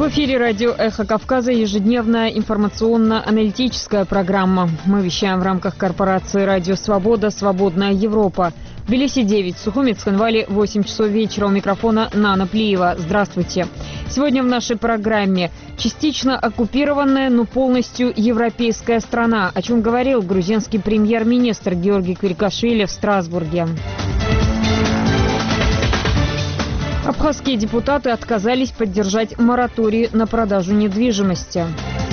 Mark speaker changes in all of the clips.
Speaker 1: эфире радио «Эхо Кавказа» ежедневная информационно-аналитическая программа. Мы вещаем в рамках корпорации «Радио Свобода. Свободная Европа». В Тбилиси 9, в Сухуми, Цхинвале 8 часов вечера. У микрофона Нана Плиева. Здравствуйте. Сегодня в нашей программе частично оккупированная, но полностью европейская страна, о чем говорил грузинский премьер-министр Георгий Квикашвили в Страсбурге. Абхазские депутаты отказались поддержать мораторий на продажу недвижимости.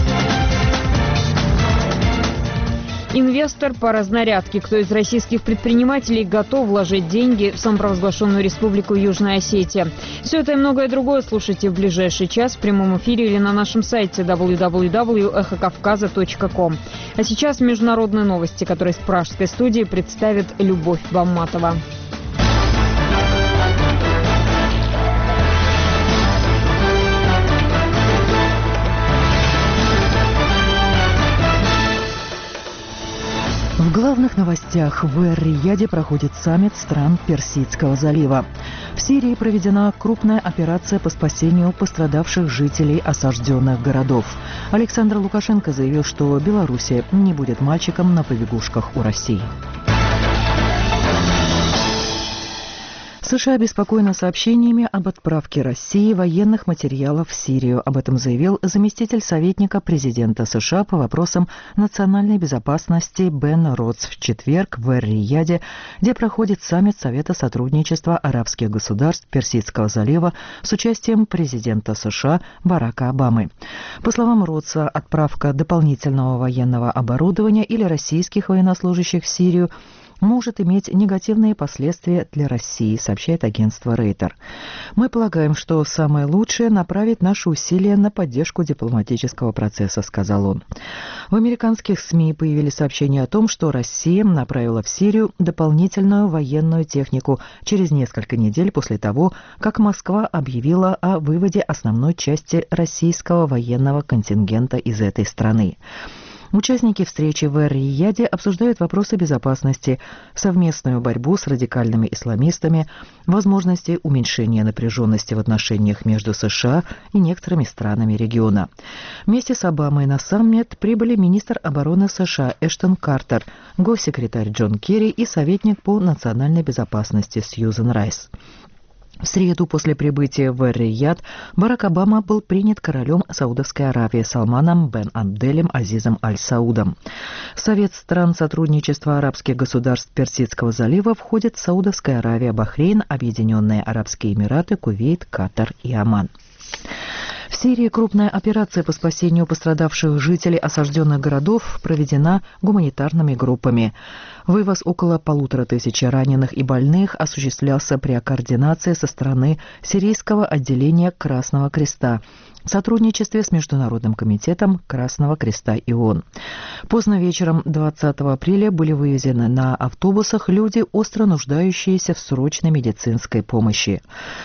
Speaker 1: Инвестор по разнарядке. Кто из российских предпринимателей готов вложить деньги в самопровозглашенную республику Южная Осетия? Все это и многое другое слушайте в ближайший час в прямом эфире или на нашем сайте www.эхокавказа.ком. А сейчас международные новости, которые с пражской студии представит Любовь Бамматова.
Speaker 2: В главных новостях: в Эр-Рияде проходит саммит стран Персидского залива. В Сирии проведена крупная операция по спасению пострадавших жителей осажденных городов. Александр Лукашенко заявил, что Белоруссия не будет мальчиком на побегушках у России. США обеспокоены сообщениями об отправке России военных материалов в Сирию. Об этом заявил заместитель советника президента США по вопросам национальной безопасности Бен Ротс в четверг в Эр-Рияде, где проходит саммит Совета сотрудничества арабских государств Персидского залива с участием президента США Барака Обамы. По словам Ротса, отправка дополнительного военного оборудования или российских военнослужащих в Сирию может иметь негативные последствия для России, сообщает агентство Рейтер. Мы полагаем, что самое лучшее — направить наши усилия на поддержку дипломатического процесса, сказал он. В американских СМИ появились сообщения о том, что Россия направила в Сирию дополнительную военную технику через несколько недель после того, как Москва объявила о выводе основной части российского военного контингента из этой страны. Участники встречи в Эр-Рияде обсуждают вопросы безопасности, совместную борьбу с радикальными исламистами, возможности уменьшения напряженности в отношениях между США и некоторыми странами региона. Вместе с Обамой на саммит прибыли министр обороны США Эштон Картер, госсекретарь Джон Керри и советник по национальной безопасности Сьюзен Райс. В среду после прибытия в Эр-Рияд Барак Обама был принят королем Саудовской Аравии Салманом бен Абделем Азизом Аль-Саудом. В Совет стран сотрудничества арабских государств Персидского залива входят Саудовская Аравия, Бахрейн, Объединенные Арабские Эмираты, Кувейт, Катар и Оман. В Сирии крупная операция по спасению пострадавших жителей осажденных городов проведена гуманитарными группами. Вывоз около 1500 раненых и больных осуществлялся при координации со стороны сирийского отделения Красного Креста в сотрудничестве с Международным комитетом Красного Креста и ООН. Поздно вечером 20 апреля были вывезены на автобусах люди, остро нуждающиеся в срочной медицинской помощи.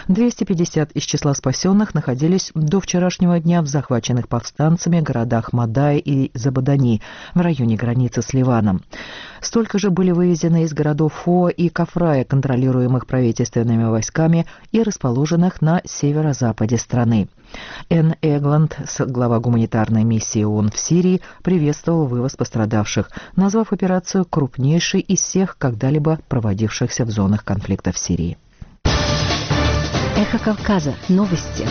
Speaker 2: 250 из числа спасенных находились до вчерашнего дня в захваченных повстанцами городах Мадай и Забадани в районе границы с Ливаном. Столько же были вывезены из городов Фоа и Кафрая, контролируемых правительственными войсками и расположенных на северо-западе страны. Энн Эгланд, глава гуманитарной миссии ООН в Сирии, приветствовал вывоз пострадавших, назвав операцию крупнейшей из всех когда-либо проводившихся в зонах конфликта в Сирии.
Speaker 3: Эхо Кавказа. Новости.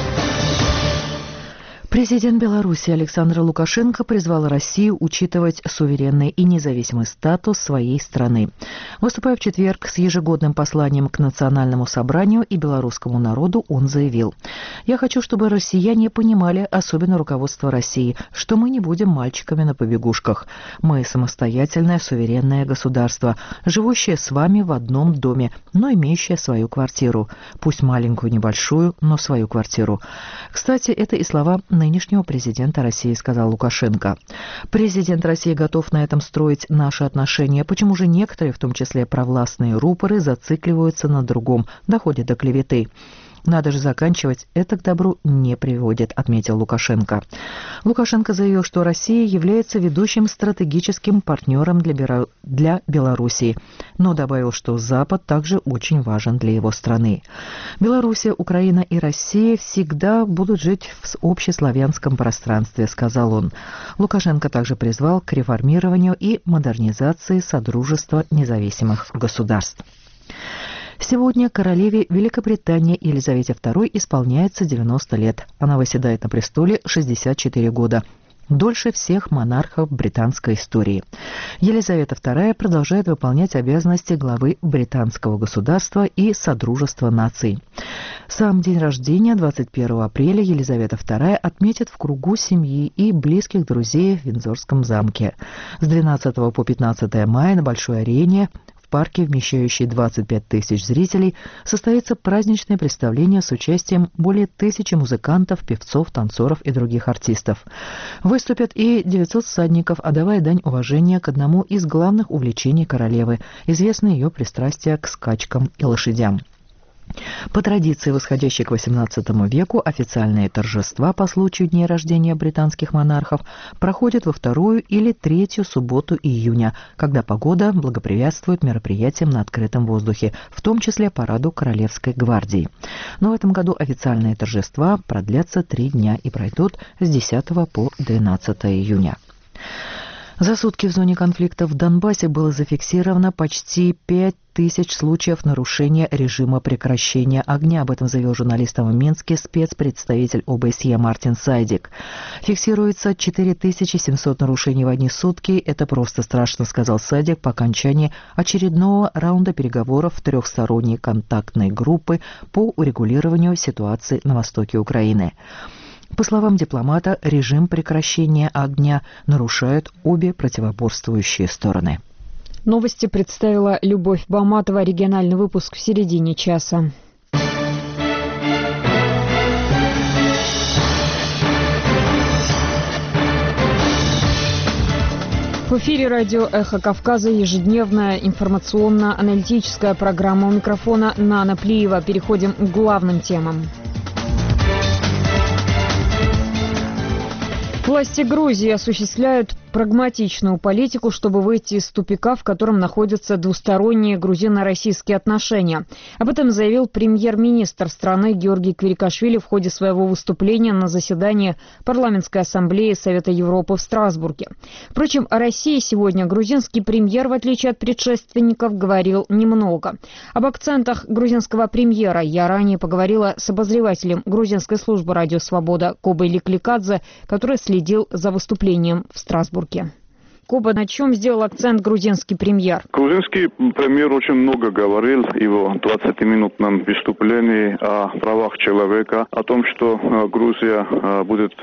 Speaker 2: Президент Беларуси Александр Лукашенко призвал Россию учитывать суверенный и независимый статус своей страны. Выступая в четверг с ежегодным посланием к Национальному собранию и белорусскому народу, он заявил: «Я хочу, чтобы россияне понимали, особенно руководство России, что мы не будем мальчиками на побегушках. Мы самостоятельное суверенное государство, живущее с вами в одном доме, но имеющее свою квартиру. Пусть маленькую, небольшую, но свою квартиру». Кстати, это и слова нынешнего президента России, сказал Лукашенко. Президент России готов на этом строить наши отношения. Почему же некоторые, в том числе провластные рупоры, зацикливаются на другом, доходят до клеветы? Надо же заканчивать, это к добру не приводит, отметил Лукашенко. Лукашенко заявил, что Россия является ведущим стратегическим партнером для Белоруссии, но добавил, что Запад также очень важен для его страны. Белоруссия, Украина и Россия всегда будут жить в общеславянском пространстве, сказал он. Лукашенко также призвал к реформированию и модернизации Содружества независимых государств. Сегодня королеве Великобритании Елизавете II исполняется 90 лет. Она восседает на престоле 64 года. Дольше всех монархов британской истории. Елизавета II продолжает выполнять обязанности главы британского государства и Содружества наций. Сам день рождения, 21 апреля, Елизавета II отметит в кругу семьи и близких друзей в Виндзорском замке. С 12 по 15 мая на Большой арене в парке, вмещающей 25 тысяч зрителей, состоится праздничное представление с участием более 1000 музыкантов, певцов, танцоров и других артистов. Выступят и 900 всадников, отдавая дань уважения к одному из главных увлечений королевы, известное ее пристрастие к скачкам и лошадям. По традиции, восходящей к XVIII веку, официальные торжества по случаю дней рождения британских монархов проходят во 2-ю или 3-ю субботу июня, когда погода благоприятствует мероприятиям на открытом воздухе, в том числе параду Королевской гвардии. Но в этом году официальные торжества продлятся 3 дня и пройдут с 10 по 12 июня. За сутки в зоне конфликта в Донбассе было зафиксировано почти 5000 случаев нарушения режима прекращения огня. Об этом заявил журналистам в Минске спецпредставитель ОБСЕ Мартин Сайдик. Фиксируется 4700 нарушений в одни сутки. Это просто страшно, сказал Сайдик по окончании очередного раунда переговоров трехсторонней контактной группы по урегулированию ситуации на востоке Украины. По словам дипломата, режим прекращения огня нарушают обе противоборствующие стороны.
Speaker 1: Новости представила Любовь Баматова. Региональный выпуск в середине часа. В эфире радио «Эхо Кавказа» ежедневная информационно-аналитическая программа. У микрофона Нана Плиева. Переходим к главным темам. Власти Грузии осуществляют прагматичную политику, чтобы выйти из тупика, в котором находятся двусторонние грузино-российские отношения. Об этом заявил премьер-министр страны Георгий Квирикашвили в ходе своего выступления на заседании Парламентской ассамблеи Совета Европы в Страсбурге. Впрочем, о России сегодня грузинский премьер, в отличие от предшественников, говорил немного. Об акцентах грузинского премьера я ранее поговорила с обозревателем грузинской службы «Радио Свобода» Кобой Ликликадзе, который следил за выступлением в Страсбурге. Коба, на чем сделал акцент грузинский премьер?
Speaker 4: Грузинский премьер очень много говорил в его 20-минутном выступлении о правах человека, о том, что Грузия будет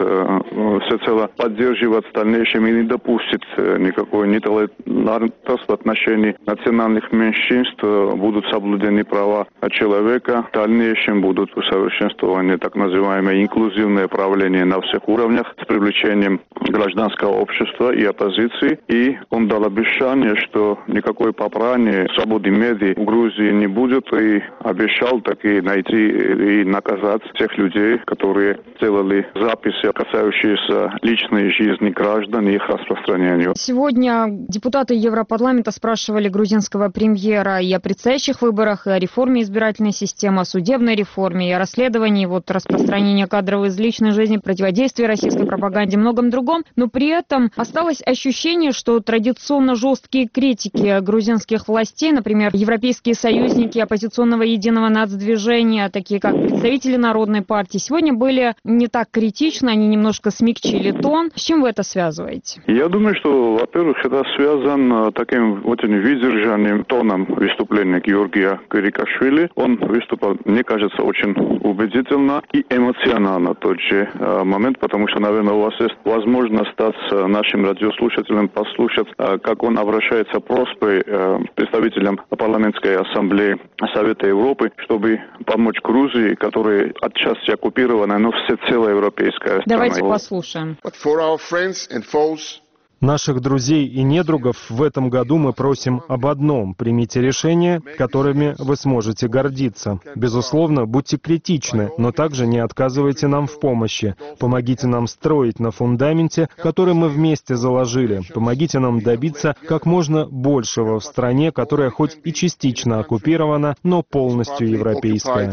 Speaker 4: всецело поддерживать в дальнейшем и не допустит никакой нетолерантности в отношении национальных меньшинств, будут соблюдены права человека, в дальнейшем будут усовершенствованы так называемое инклюзивное правление на всех уровнях с привлечением гражданского общества и оппозиции. И он дал обещание, что никакой попрания свободы медиа в Грузии не будет, и обещал таки найти и наказать тех людей, которые делали записи, касающиеся личной жизни граждан и их распространению.
Speaker 1: Сегодня депутаты Европарламента спрашивали грузинского премьера и о предстоящих выборах, и о реформе избирательной системы, о судебной реформе, и о расследовании распространения кадров из личной жизни, противодействии российской пропаганде и многом другом. Но при этом осталось ощущение, что традиционно жесткие критики грузинских властей, например, европейские союзники оппозиционного единого нацдвижения, такие как представители Народной партии, сегодня были не так критичны, они немножко смягчили тон. С чем вы это связываете?
Speaker 4: Я думаю, что, во-первых, это связано таким очень выдержанным тоном выступления Георгия Квирикашвили. Он выступал, мне кажется, очень убедительно и эмоционально в тот же момент, потому что, наверное, у вас есть возможность стать нашим радиослушателем, послушать, как он обращается с просьбой представителям парламентской ассамблеи Совета Европы, чтобы помочь Грузии, которая отчасти оккупирована, но всецело европейская страна.
Speaker 1: Давайте послушаем.
Speaker 5: Наших друзей и недругов в этом году мы просим об одном: примите решения, которыми вы сможете гордиться. Безусловно, будьте критичны, но также не отказывайте нам в помощи. Помогите нам строить на фундаменте, который мы вместе заложили. Помогите нам добиться как можно большего в стране, которая хоть и частично оккупирована, но полностью европейская.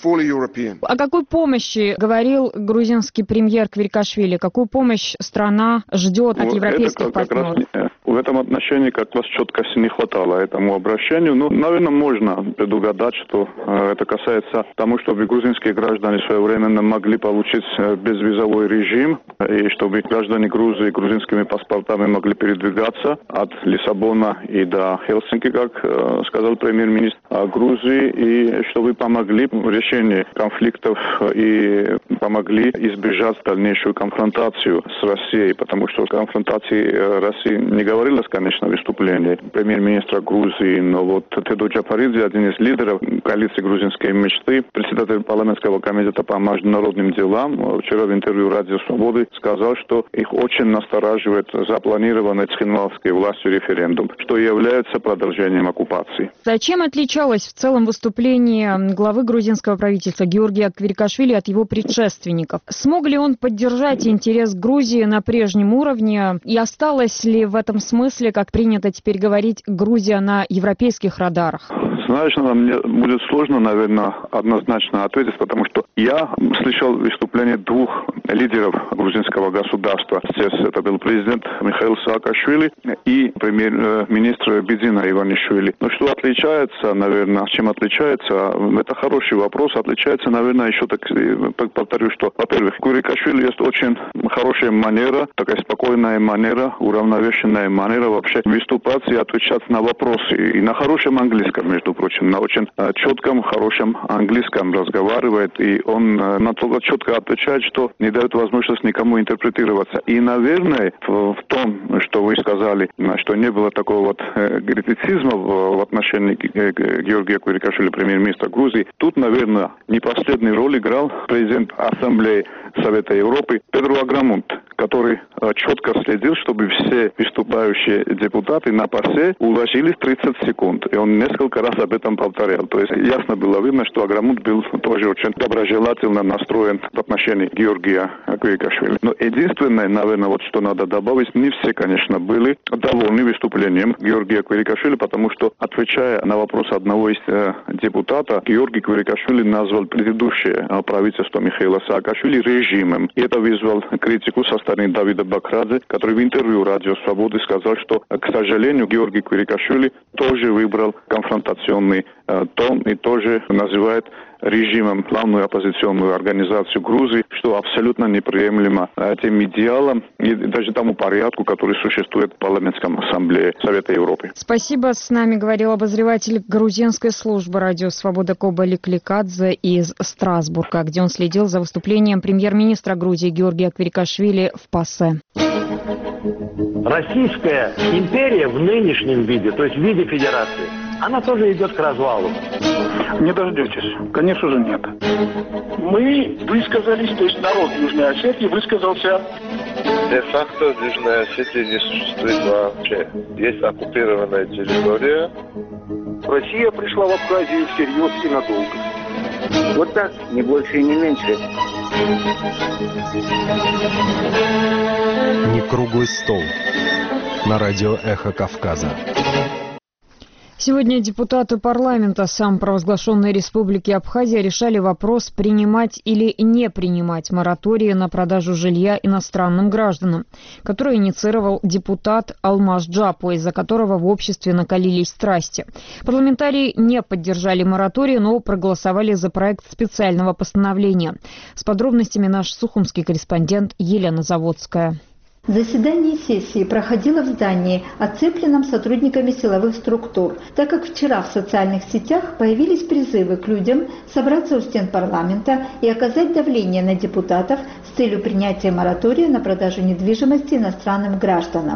Speaker 1: О какой помощи говорил грузинский премьер Квирикашвили? Какую помощь страна ждет от европейских партнеров?
Speaker 4: В этом отношении как раз четкости не хватало этому обращению. Наверное, можно предугадать, что это касается тому, чтобы грузинские граждане своевременно могли получить безвизовой режим, и чтобы граждане Грузии грузинскими паспортами могли передвигаться от Лиссабона и до Хельсинки, как сказал премьер-министр Грузии, и чтобы помогли в решении конфликтов и помогли избежать дальнейшую конфронтацию с Россией, потому что конфронтации России не говорилось, конечно, в выступлении премьер-министра Грузии, но вот Тедо Джапаридзе, один из лидеров коалиции грузинской мечты, председатель парламентского комитета по международным делам, вчера в интервью «Радио Свободы» сказал, что их очень настораживает запланированный цхинвалской властью референдум, что является продолжением оккупации.
Speaker 1: Зачем отличалось в целом выступление главы грузинского правительства Георгия Квирикашвили от его предшественников? Смог ли он поддержать интерес Грузии на прежнем уровне? И осталась ли в этом смысле, как принято теперь говорить, Грузия на европейских радарах?
Speaker 4: Знаешь, мне будет сложно, наверное, однозначно ответить, потому что я слышал выступление двух лидеров грузинского государства. Здесь это был президент Михаил Саакашвили и премьер-министр Бидзина Иванишвили. Но что отличается, наверное, чем отличается, это хороший вопрос. Отличается, наверное, еще так, повторю, что, во-первых, у Квирикашвили есть очень хорошая манера, такая спокойная манера, уравновешенная манера вообще выступать и отвечать на вопросы. И на хорошем английском, между прочим, на очень четком, хорошем английском разговаривает, и он настолько четко отвечает, что не дает возможность никому интерпретироваться. И, наверное, в том, что вы сказали, что не было такого вот критицизма в отношении Георгия Квирикашвили, премьер-министра Грузии, тут, наверное, не последнюю роль играл президент Ассамблеи Совета Европы Педро Аграмунт, который четко следил, чтобы все выступающие депутаты на ПАСЕ уложились 30 секунд. И он несколько раз об этом повторял. То есть ясно было видно, что Аграмунт был тоже очень доброжелательно настроен в отношении Георгия Квирикашвили. Но единственное, наверное, вот что надо добавить, не все, конечно, были довольны выступлением Георгия Квирикашвили, потому что, отвечая на вопрос одного из депутатов, Георгий Квирикашвили назвал предыдущее правительство Михаила Саакашвили режимом. И это вызвало критику со стороны Давида Бакрадзе, который в интервью «Радио Свободы» сказал, что, к сожалению, Георгий Квирикашвили тоже выбрал конфронтационный тон и тоже называет режимом главную оппозиционную организацию Грузии, что абсолютно неприемлемо тем идеалам и даже тому порядку, который существует в парламентском ассамблее Совета Европы.
Speaker 1: Спасибо. С нами говорил обозреватель грузинской службы «Радио Свобода» Коба Ликликадзе из Страсбурга, где он следил за выступлением премьер-министра Грузии Георгия Квирикашвили в ПАСЕ.
Speaker 6: Российская империя в нынешнем виде, то есть в виде федерации, она тоже идет к развалу.
Speaker 7: Не дождетесь. Конечно же, нет. Мы высказались, то есть народ Южной Осетии высказался.
Speaker 8: Де-факто Южной Осетии не существует вообще. Есть оккупированная территория.
Speaker 7: Россия пришла в Абхазию всерьез и надолго.
Speaker 9: Вот так, не больше и не меньше.
Speaker 5: Не круглый стол. На радио «Эхо Кавказа».
Speaker 1: Сегодня депутаты парламента самопровозглашенной Республики Абхазия решали вопрос, принимать или не принимать моратории на продажу жилья иностранным гражданам, который инициировал депутат Алмаз Джапо, из-за которого в обществе накалились страсти. Парламентарии не поддержали мораторий, но проголосовали за проект специального постановления. С подробностями наш сухумский корреспондент Елена Заводская.
Speaker 10: Заседание сессии проходило в здании, оцепленном сотрудниками силовых структур, так как вчера в социальных сетях появились призывы к людям собраться у стен парламента и оказать давление на депутатов с целью принятия моратория на продажу недвижимости иностранным гражданам.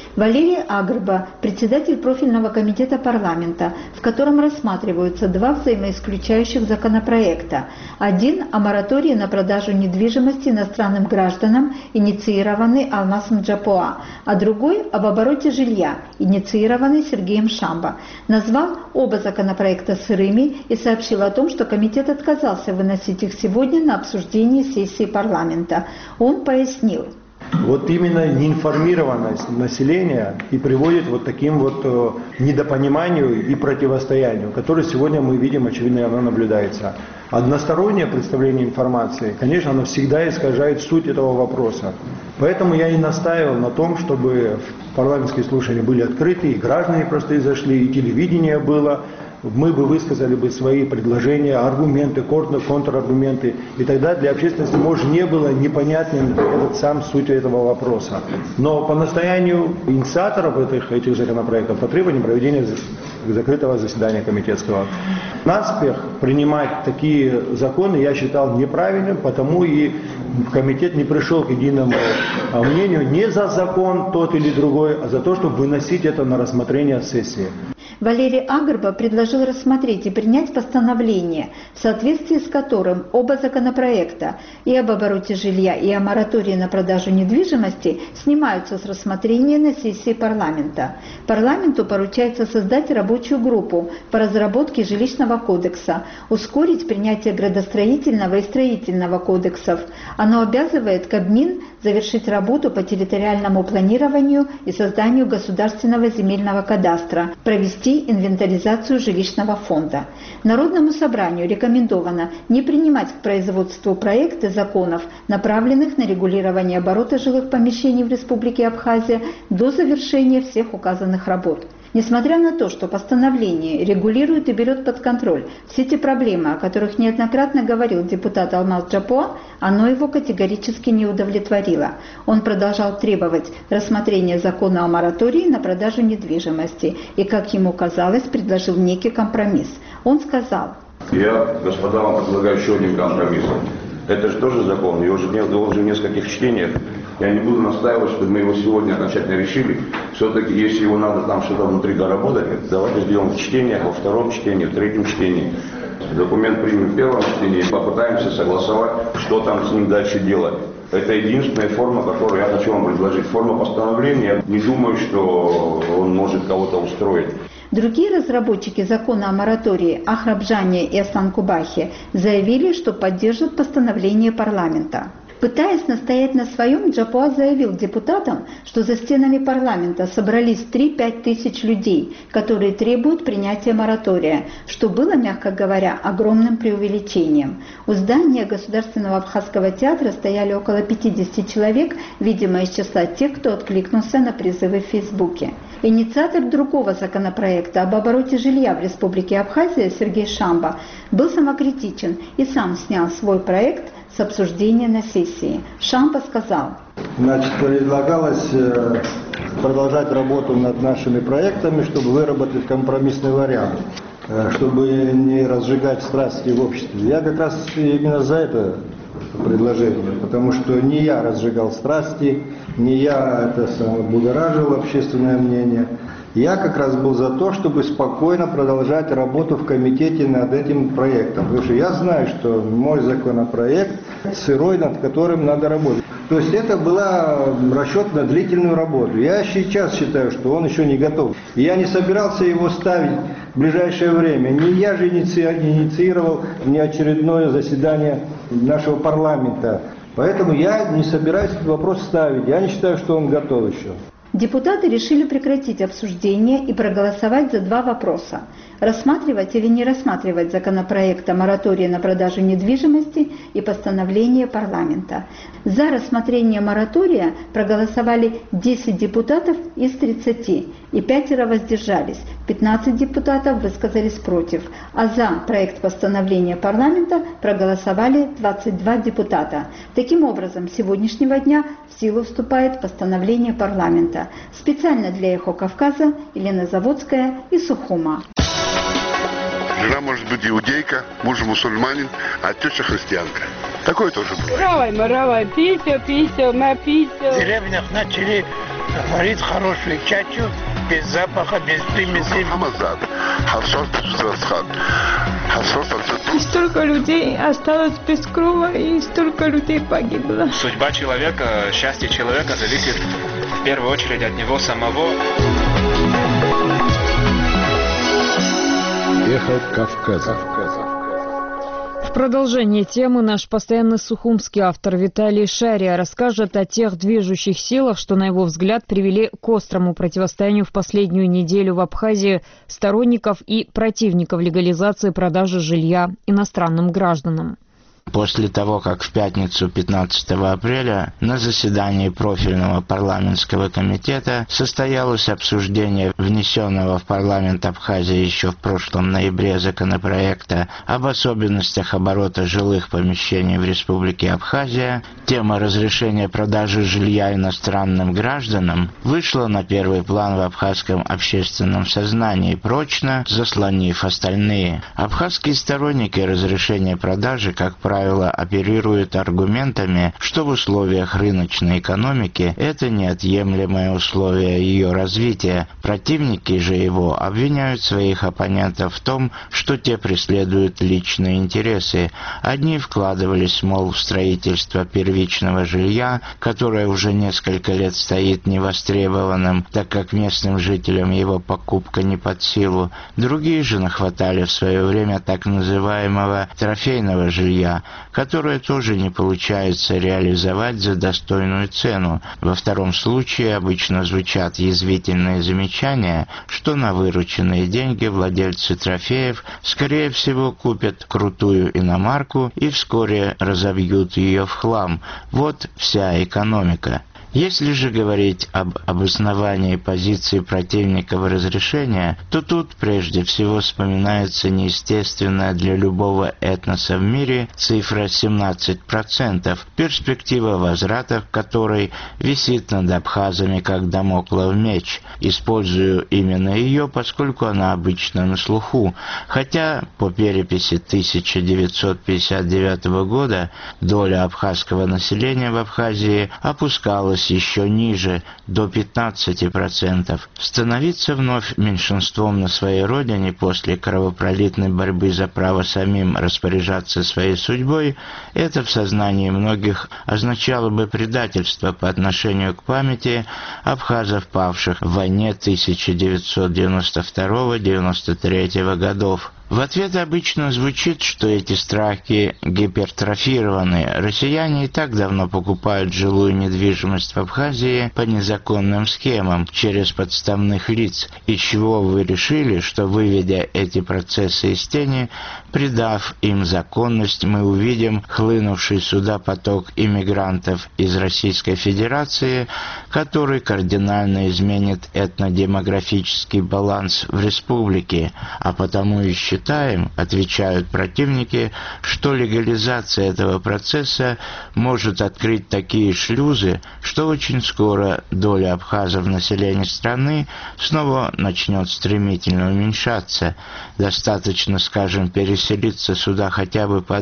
Speaker 10: Валерий Агрба, председатель профильного комитета парламента, в котором рассматриваются два взаимоисключающих законопроекта. Один о моратории на продажу недвижимости иностранным гражданам, инициированный Алмазом Джапоа, а другой об обороте жилья, инициированный Сергеем Шамбо. Назвал оба законопроекта сырыми и сообщил о том, что комитет отказался выносить их сегодня на обсуждение сессии парламента. Он пояснил.
Speaker 11: Вот именно неинформированность населения и приводит вот таким вот недопониманию и противостоянию, которое сегодня мы видим, очевидно, оно наблюдается. Одностороннее представление информации, конечно, оно всегда искажает суть этого вопроса. Поэтому я и настаивал на том, чтобы парламентские слушания были открыты, и граждане простые зашли, и телевидение было. Мы бы высказали бы свои предложения, аргументы, контраргументы, и тогда для общественности, может, не было непонятным сам суть этого вопроса. Но по настоянию инициаторов этих законопроектов по требованию проведения закрытого заседания комитетского. Наспех принимать такие законы я считал неправильным, потому и комитет не пришел к единому мнению не за закон тот или другой, а за то, чтобы выносить это на рассмотрение сессии.
Speaker 10: Валерий Агрба предложил рассмотреть и принять постановление, в соответствии с которым оба законопроекта и об обороте жилья, и о моратории на продажу недвижимости снимаются с рассмотрения на сессии парламента. Парламенту поручается создать рабочую группу по разработке жилищного кодекса, ускорить принятие градостроительного и строительного кодексов. Оно обязывает Кабмин завершить работу по территориальному планированию и созданию государственного земельного кадастра, провести инвентаризацию жилищного фонда. Народному собранию рекомендовано не принимать к производству проекты законов, направленных на регулирование оборота жилых помещений в Республике Абхазия до завершения всех указанных работ. Несмотря на то, что постановление регулирует и берет под контроль все те проблемы, о которых неоднократно говорил депутат Алмаз Джапоа, оно его категорически не удовлетворило. Он продолжал требовать рассмотрения закона о моратории на продажу недвижимости и, как ему казалось, предложил некий компромисс. Он сказал:
Speaker 12: «Я, господа, вам предлагаю еще один компромисс. Это же тоже закон, его же в нескольких чтениях. Я не буду настаивать, чтобы мы его сегодня окончательно решили. Все-таки, если его надо там что-то внутри доработать, давайте сделаем в чтениях, во втором чтении, в третьем чтении. Документ примем в первом чтении и попытаемся согласовать, что там с ним дальше делать. Это единственная форма, которую я хочу вам предложить. Форма постановления, я не думаю, что он может кого-то устроить».
Speaker 10: Другие разработчики закона о моратории Ахрабжане и Асланкубахе заявили, что поддержат постановление парламента. Пытаясь настоять на своем, Джапоа заявил депутатам, что за стенами парламента собрались 3-5 тысяч людей, которые требуют принятия моратория, что было, мягко говоря, огромным преувеличением. У здания Государственного абхазского театра стояли около 50 человек, видимо, из числа тех, кто откликнулся на призывы в Фейсбуке. Инициатор другого законопроекта об обороте жилья в Республике Абхазия Сергей Шамбо был самокритичен и сам снял свой проект с обсуждения на сессии. Шамбо сказал:
Speaker 11: Значит, предлагалось продолжать работу над нашими проектами, чтобы выработать компромиссный вариант, чтобы не разжигать страсти в обществе. Я как раз именно за это предложение, потому что не я разжигал страсти, не я будоражил общественное мнение. Я как раз был за то, чтобы спокойно продолжать работу в комитете над этим проектом. Потому что я знаю, что мой законопроект сырой, над которым надо работать. То есть это была расчет на длительную работу. Я сейчас считаю, что он еще не готов. И я не собирался его ставить в ближайшее время. Не я же инициировал неочередное заседание нашего парламента. Поэтому я не собираюсь этот вопрос ставить. Я не считаю, что он готов еще.
Speaker 10: Депутаты решили прекратить обсуждение и проголосовать за два вопроса: рассматривать или не рассматривать законопроект о моратории на продажу недвижимости и постановление парламента. За рассмотрение моратория проголосовали 10 депутатов из 30, и 5 воздержались, 15 депутатов высказались против, а за проект постановления парламента проголосовали 22 депутата. Таким образом, с сегодняшнего дня в силу вступает постановление парламента. Специально для «Эхо Кавказа» Елена Заводская и Сухума.
Speaker 13: Жена может быть иудейка, муж мусульманин, а теща христианка. Такое тоже бывает.
Speaker 14: Равай, пися, на пися.
Speaker 15: В деревнях начали
Speaker 7: Варить хорошую чачу, без запаха, без примесей.
Speaker 14: И столько людей осталось без крова, и столько людей погибло.
Speaker 15: Судьба человека, счастье человека зависит в первую очередь от него самого.
Speaker 16: Эхо Кавказа.
Speaker 1: В продолжение темы наш постоянный сухумский автор Виталий Шария расскажет о тех движущих силах, что, на его взгляд, привели к острому противостоянию в последнюю неделю в Абхазии сторонников и противников легализации продажи жилья иностранным гражданам.
Speaker 17: После того, как в пятницу 15 апреля на заседании профильного парламентского комитета состоялось обсуждение внесенного в парламент Абхазии еще в прошлом ноябре законопроекта об особенностях оборота жилых помещений в Республике Абхазия, тема разрешения продажи жилья иностранным гражданам вышла на первый план в абхазском общественном сознании, прочно заслонив остальные. Абхазские сторонники разрешения продажи, как правило, оперируют аргументами, что в условиях рыночной экономики это неотъемлемое условие ее развития. Противники же его обвиняют своих оппонентов в том, что те преследуют личные интересы. Одни вкладывались, мол, в строительство первичного жилья, которое уже несколько лет стоит невостребованным, так как местным жителям его покупка не под силу. Другие же нахватали в свое время так называемого трофейного жилья, которое тоже не получается реализовать за достойную цену. Во втором случае обычно звучат язвительные замечания, что на вырученные деньги владельцы трофеев, скорее всего, купят крутую иномарку и вскоре разобьют ее в хлам. Вот вся экономика. Если же говорить об обосновании позиции противников разрешения, то тут прежде всего вспоминается неестественная для любого этноса в мире цифра 17%, перспектива возврата которой висит над абхазами как дамоклов меч. Использую именно ее, поскольку она обычно на слуху, хотя по переписи 1959 года доля абхазского населения в Абхазии опускалась еще ниже, до 15%. Становиться вновь меньшинством на своей родине после кровопролитной борьбы за право самим распоряжаться своей судьбой, это в сознании многих означало бы предательство по отношению к памяти абхазов, павших в войне 1992-1993 годов. В ответ обычно звучит, что эти страхи гипертрофированы. Россияне и так давно покупают жилую недвижимость в Абхазии по незаконным схемам, через подставных лиц. Из чего вы решили, что, выведя эти процессы из тени, придав им законность, мы увидим хлынувший сюда поток иммигрантов из Российской Федерации, который кардинально изменит этнодемографический баланс в республике, а потому и считаем, отвечают противники, что легализация этого процесса может открыть такие шлюзы, что очень скоро доля абхазов в населении страны снова начнет стремительно уменьшаться. Достаточно, скажем, переселиться сюда хотя бы по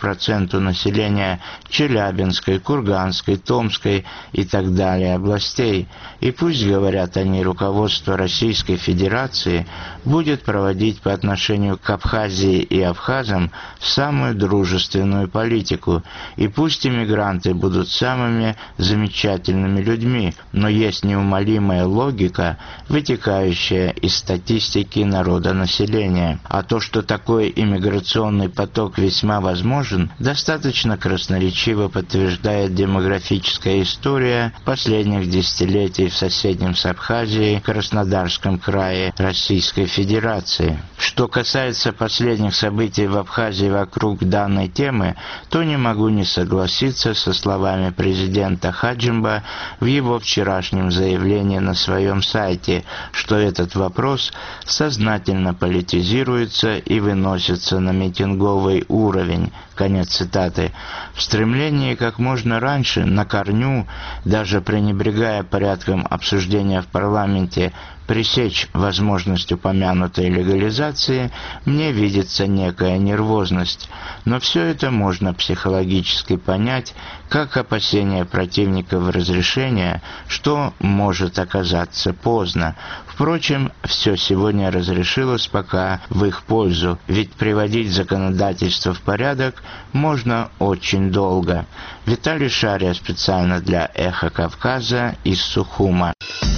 Speaker 17: 1% населения Челябинской, Курганской, Томской и так далее областей. И пусть, говорят они, руководство Российской Федерации будет проводить по отношению к Абхазии и абхазам самую дружественную политику, и пусть иммигранты будут самыми замечательными людьми, но есть неумолимая логика, вытекающая из статистики народонаселения. А то, что такой иммиграционный поток весьма возможен, достаточно красноречиво подтверждает демографическая история последних десятилетий в соседнем с Абхазией Краснодарском крае Российской Федерации. Что касается последних событий в Абхазии вокруг данной темы, то не могу не согласиться со словами президента Хаджимба в его вчерашнем заявлении на своем сайте, что этот вопрос сознательно политизируется и выносится на митинговый уровень. Конец цитаты. В стремлении как можно раньше, на корню, даже пренебрегая порядком обсуждения в парламенте, пресечь возможность упомянутой легализации, мне видится некая нервозность. Но все это можно психологически понять, как опасение противников разрешения, что может оказаться поздно. Впрочем, все сегодня разрешилось пока в их пользу, ведь приводить законодательство в порядок можно очень долго. Виталий Шария специально для «Эхо Кавказа» из Сухума.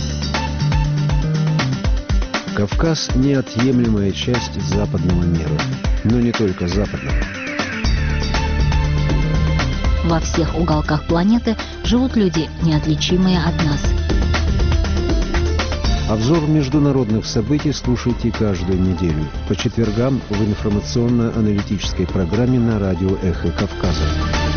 Speaker 16: Кавказ – неотъемлемая часть западного мира, но не только западного.
Speaker 3: Во всех уголках планеты живут люди, неотличимые от нас.
Speaker 16: Обзор международных событий слушайте каждую неделю по четвергам в информационно-аналитической программе на радио «Эхо Кавказа».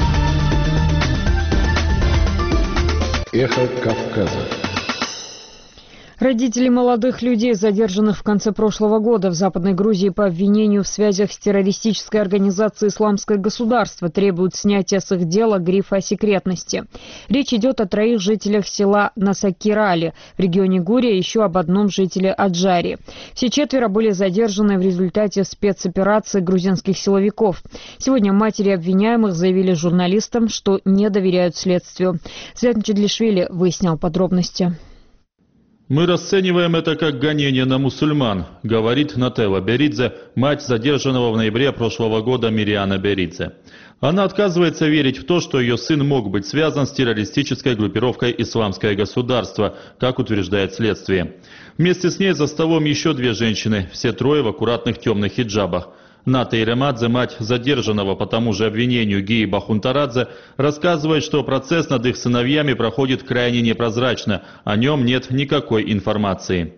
Speaker 18: «Эхо Кавказа».
Speaker 1: Родители молодых людей, задержанных в конце прошлого года в Западной Грузии по обвинению в связях с террористической организацией «Исламское государство», требуют снятия с их дела грифа о секретности. Речь идет о 3 жителях села Насакирали в регионе Гурия и еще об 1 жителе Аджари. Все 4 были задержаны в результате спецоперации грузинских силовиков. Сегодня матери обвиняемых заявили журналистам, что не доверяют следствию. Свят Чедлишвили выяснял подробности.
Speaker 19: «Мы расцениваем это как гонение на мусульман», — говорит Нателла Беридзе, мать задержанного в ноябре прошлого года Мириана Беридзе. Она отказывается верить в то, что ее сын мог быть связан с террористической группировкой «Исламское государство», как утверждает следствие. Вместе с ней за столом еще 2 женщины, все 3 в аккуратных темных хиджабах. Ната Иремадзе, мать задержанного по тому же обвинению Гии Бахунтарадзе, рассказывает, что процесс над их сыновьями проходит крайне непрозрачно, о нем нет никакой информации.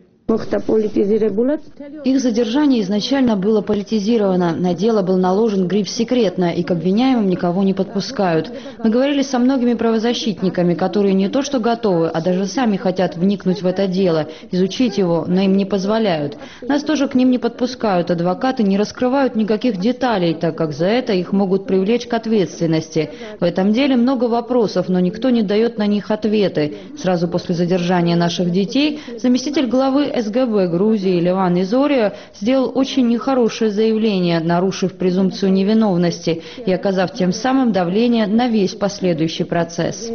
Speaker 20: Их задержание изначально было политизировано, на дело был наложен гриф «секретно», и к обвиняемым никого не подпускают. Мы говорили со многими правозащитниками, которые не то что готовы, а даже сами хотят вникнуть в это дело, изучить его, но им не позволяют. Нас тоже к ним не подпускают, адвокаты не раскрывают никаких деталей, так как за это их могут привлечь к ответственности. В этом деле много вопросов, но никто не дает на них ответы. Сразу после задержания наших детей заместитель главы СГБ Грузии Леван Изория сделал очень нехорошее заявление, нарушив презумпцию невиновности и оказав тем самым давление на весь последующий процесс.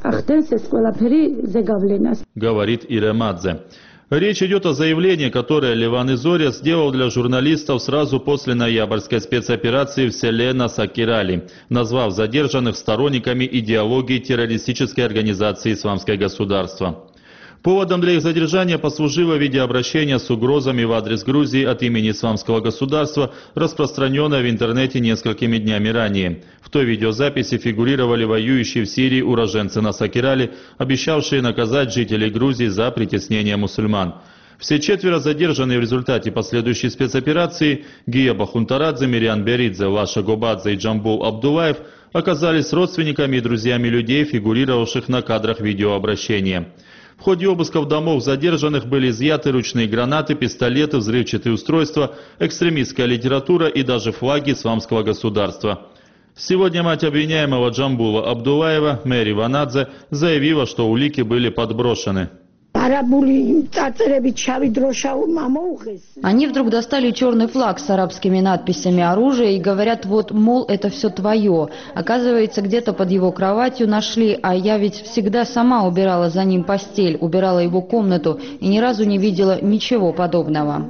Speaker 19: Говорит Иремадзе. Речь идет о заявлении, которое Леван Изория сделал для журналистов сразу после ноябрьской спецоперации в селе Насакирали, назвав задержанных сторонниками идеологии террористической организации «Исламское государство». Поводом для их задержания послужило видеообращение с угрозами в адрес Грузии от имени Исламского государства, распространенное в интернете несколькими днями ранее. В той видеозаписи фигурировали воюющие в Сирии уроженцы Насакирали, обещавшие наказать жителей Грузии за притеснение мусульман. Все 4 задержанные в результате последующей спецоперации Гия Бахунтарадзе, Мириан Беридзе, Лаша Гобадзе и Джамбул Абдулаев оказались родственниками и друзьями людей, фигурировавших на кадрах видеообращения. В ходе обысков домов задержанных были изъяты ручные гранаты, пистолеты, взрывчатые устройства, экстремистская литература и даже флаги исламского государства. Сегодня мать обвиняемого Джамбула Абдулаева, Мэри Ванадзе, заявила, что улики были подброшены.
Speaker 20: Они вдруг достали черный флаг с арабскими надписями «Оружие» и говорят, вот, мол, это все твое. Оказывается, где-то под его кроватью нашли, а я ведь всегда сама убирала за ним постель, убирала его комнату и ни разу не видела ничего подобного.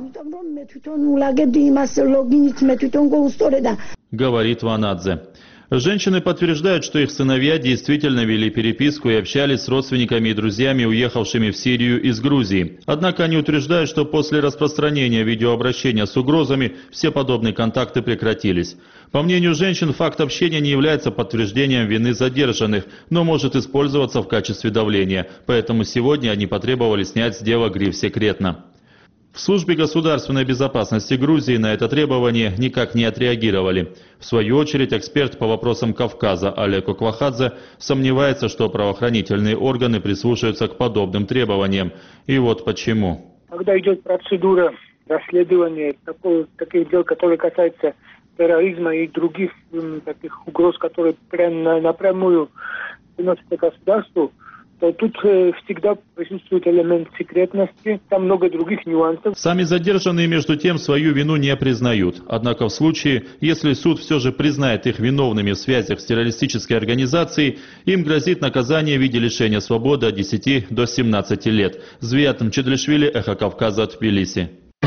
Speaker 19: Говорит Ванадзе. Женщины подтверждают, что их сыновья действительно вели переписку и общались с родственниками и друзьями, уехавшими в Сирию из Грузии. Однако они утверждают, что после распространения видеообращения с угрозами все подобные контакты прекратились. По мнению женщин, факт общения не является подтверждением вины задержанных, но может использоваться в качестве давления. Поэтому сегодня они потребовали снять с дела гриф «секретно». В службе государственной безопасности Грузии на это требование никак не отреагировали. В свою очередь, эксперт по вопросам Кавказа Олег Оквахадзе сомневается, что правоохранительные органы прислушаются к подобным требованиям. И вот почему.
Speaker 21: Когда идет процедура расследования таких дел, которые касаются терроризма и других таких угроз, которые прямо напрямую приносят государству, то тут всегда присутствует элемент секретности, там много других нюансов.
Speaker 19: Сами задержанные, между тем, свою вину не признают. Однако в случае, если суд все же признает их виновными в связях с террористической организацией, им грозит наказание в виде лишения свободы от 10 до 17 лет. Звиат Мчедлишвили, Эхо Кавказа, Тбилиси.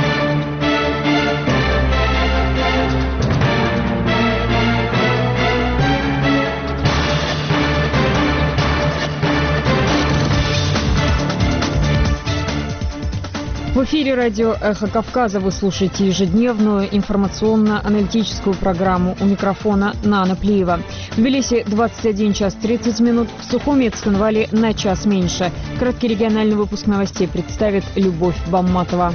Speaker 1: В эфире радио «Эхо Кавказа» вы слушаете ежедневную информационно-аналитическую программу. У микрофона Нана Плиева. В Тбилиси 21 час 30 минут, в Сухуми и Цхинвале на час меньше. Краткий региональный выпуск новостей представит Любовь Бамматова.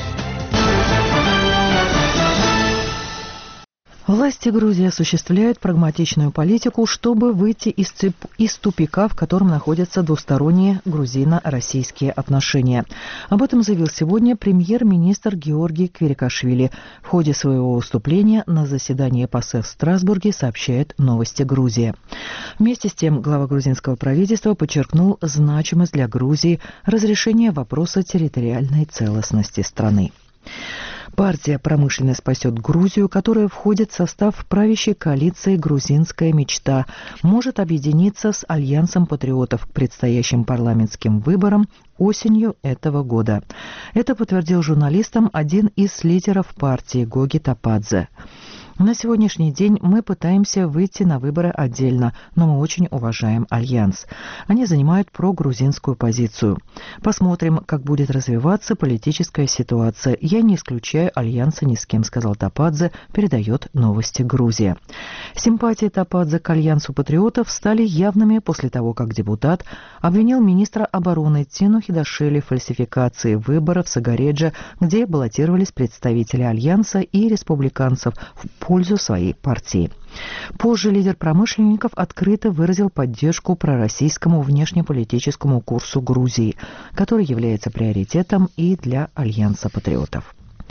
Speaker 2: Власти Грузии осуществляют прагматичную политику, чтобы выйти из тупика, в котором находятся двусторонние грузино-российские отношения. Об этом заявил сегодня премьер-министр Георгий Кверикашвили. В ходе своего выступления на заседании ПАСЕ в Страсбурге, сообщает «Новости Грузии». Вместе с тем глава грузинского правительства подчеркнул значимость для Грузии разрешения вопроса территориальной целостности страны. Партия «Промышленность спасет Грузию», которая входит в состав правящей коалиции «Грузинская мечта», может объединиться с Альянсом патриотов к предстоящим парламентским выборам осенью этого года. Это подтвердил журналистам один из лидеров партии Гоги Топадзе. На сегодняшний день мы пытаемся выйти на выборы отдельно, но мы очень уважаем Альянс. Они занимают прогрузинскую позицию. Посмотрим, как будет развиваться политическая ситуация. Я не исключаю Альянса ни с кем, сказал Топадзе, передает «Новости Грузия». Симпатии Топадзе к Альянсу патриотов стали явными после того, как депутат обвинил министра обороны Тину Хидашвили в фальсификации выборов в Сагареджа, где баллотировались представители Альянса и республиканцев в пользу своей партии. Позже лидер промышленников открыто выразил поддержку пророссийскому внешнеполитическому курсу Грузии, который является приоритетом и для Альянса патриотов.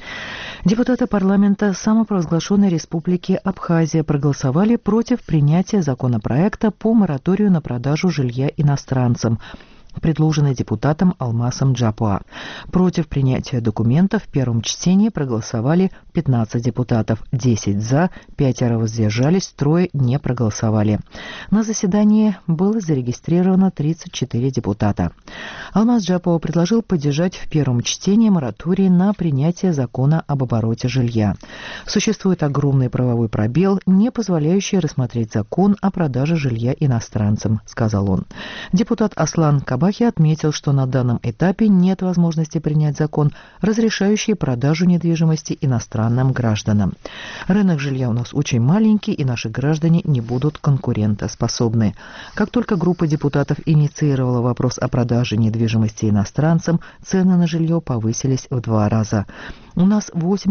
Speaker 2: Депутаты парламента самопровозглашенной республики Абхазия проголосовали против принятия законопроекта по мораторию на продажу жилья иностранцам, предложенный депутатом Алмасом Джапуа. Против принятия документа в первом чтении проголосовали 15 депутатов, 10 за, 5 воздержались, 3 не проголосовали. На заседании было зарегистрировано 34 депутата. Алмас Джапуа предложил поддержать в первом чтении мораторий на принятие закона об обороте жилья. Существует огромный правовой пробел, не позволяющий рассмотреть закон о продаже жилья иностранцам, сказал он. Депутат Аслан Кабахи отметил, что на данном этапе нет возможности принять закон, разрешающий продажу недвижимости иностранным гражданам. Рынок жилья у нас очень маленький, и наши граждане не будут конкурентоспособны. Как только группа депутатов инициировала вопрос о продаже недвижимости иностранцам, цены на жилье повысились в 2 раза. У нас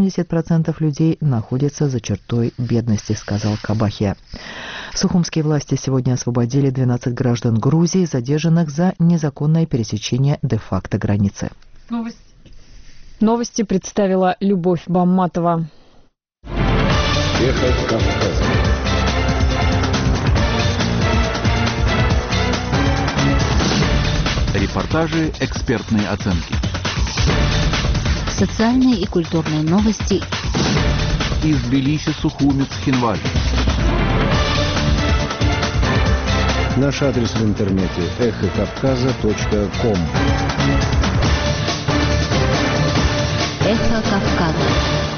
Speaker 2: 80% людей находятся за чертой бедности, сказал Кабахи. Сухумские власти сегодня освободили 12 граждан Грузии, задержанных за незаконное пересечение де-факто границы.
Speaker 1: Новости представила Любовь Бамматова.
Speaker 16: Эхо Кавказа.
Speaker 18: Репортажи, экспертные оценки.
Speaker 3: Социальные и культурные новости.
Speaker 18: Из Тбилиси, Сухуми, Цхинвали.
Speaker 16: Наш адрес в интернете эхокавказа.ком.
Speaker 3: Эхо Кавказа.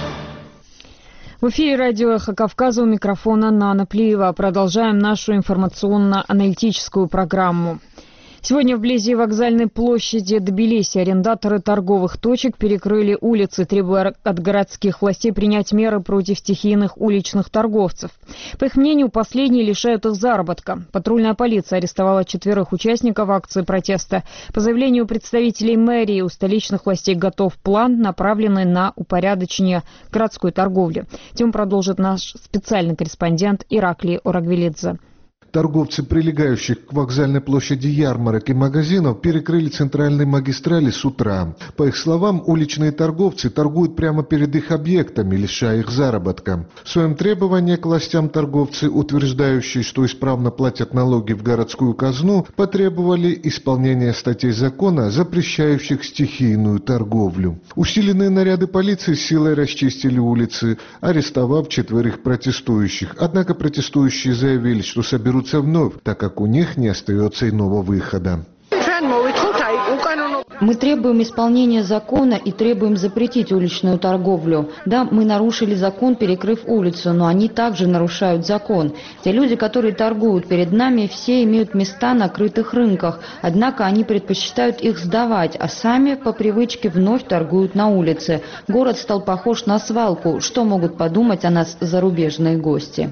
Speaker 1: В эфире радио «Эхо Кавказа», у микрофона Нана Плиева. Продолжаем нашу информационно-аналитическую программу. Сегодня вблизи вокзальной площади Тбилиси арендаторы торговых точек перекрыли улицы, требуя от городских властей принять меры против стихийных уличных торговцев. По их мнению, последние лишают их заработка. Патрульная полиция арестовала 4 участников акции протеста. По заявлению представителей мэрии, у столичных властей готов план, направленный на упорядочение городской торговли. Тему продолжит наш специальный корреспондент Ираклий Орагвелидзе.
Speaker 4: Торговцы, прилегающих к вокзальной площади ярмарок и магазинов, перекрыли центральные магистрали с утра. По их словам, уличные торговцы торгуют прямо перед их объектами, лишая их заработка. В своем требовании к властям торговцы, утверждающие, что исправно платят налоги в городскую казну, потребовали исполнения статей закона, запрещающих стихийную торговлю. Усиленные наряды полиции силой расчистили улицы, арестовав 4 протестующих. Однако протестующие заявили, что соберутся вновь, так как у них не остается иного выхода.
Speaker 20: Мы требуем исполнения закона и требуем запретить уличную торговлю. Да, мы нарушили закон, перекрыв улицу, но они также нарушают закон. Те люди, которые торгуют перед нами, все имеют места на крытых рынках, однако они предпочитают их сдавать, а сами по привычке вновь торгуют на улице. Город стал похож на свалку. Что могут подумать о нас зарубежные гости?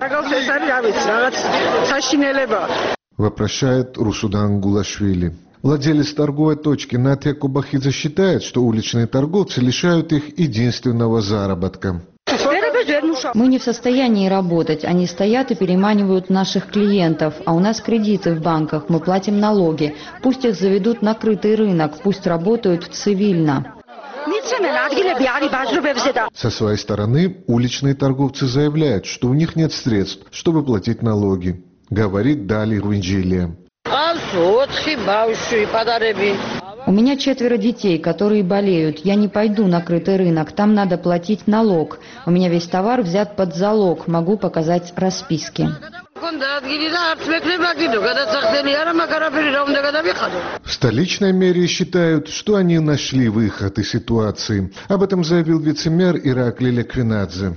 Speaker 4: Вопрошает Русудан Гулашвили. Владелец торговой точки Натья Кубахидзе считает, что уличные торговцы лишают их единственного заработка.
Speaker 20: Мы не в состоянии работать. Они стоят и переманивают наших клиентов. А у нас кредиты в банках, мы платим налоги. Пусть их заведут на крытый рынок, пусть работают цивильно.
Speaker 4: Со своей стороны, уличные торговцы заявляют, что у них нет средств, чтобы платить налоги. Говорит Дали Руинжилия.
Speaker 20: У меня 4 детей, которые болеют. Я не пойду на крытый рынок, там надо платить налог. У меня весь товар взят под залог, могу показать расписки.
Speaker 4: В столичной мэрии считают, что они нашли выход из ситуации. Об этом заявил вице-мэр Иракли Леквинадзе.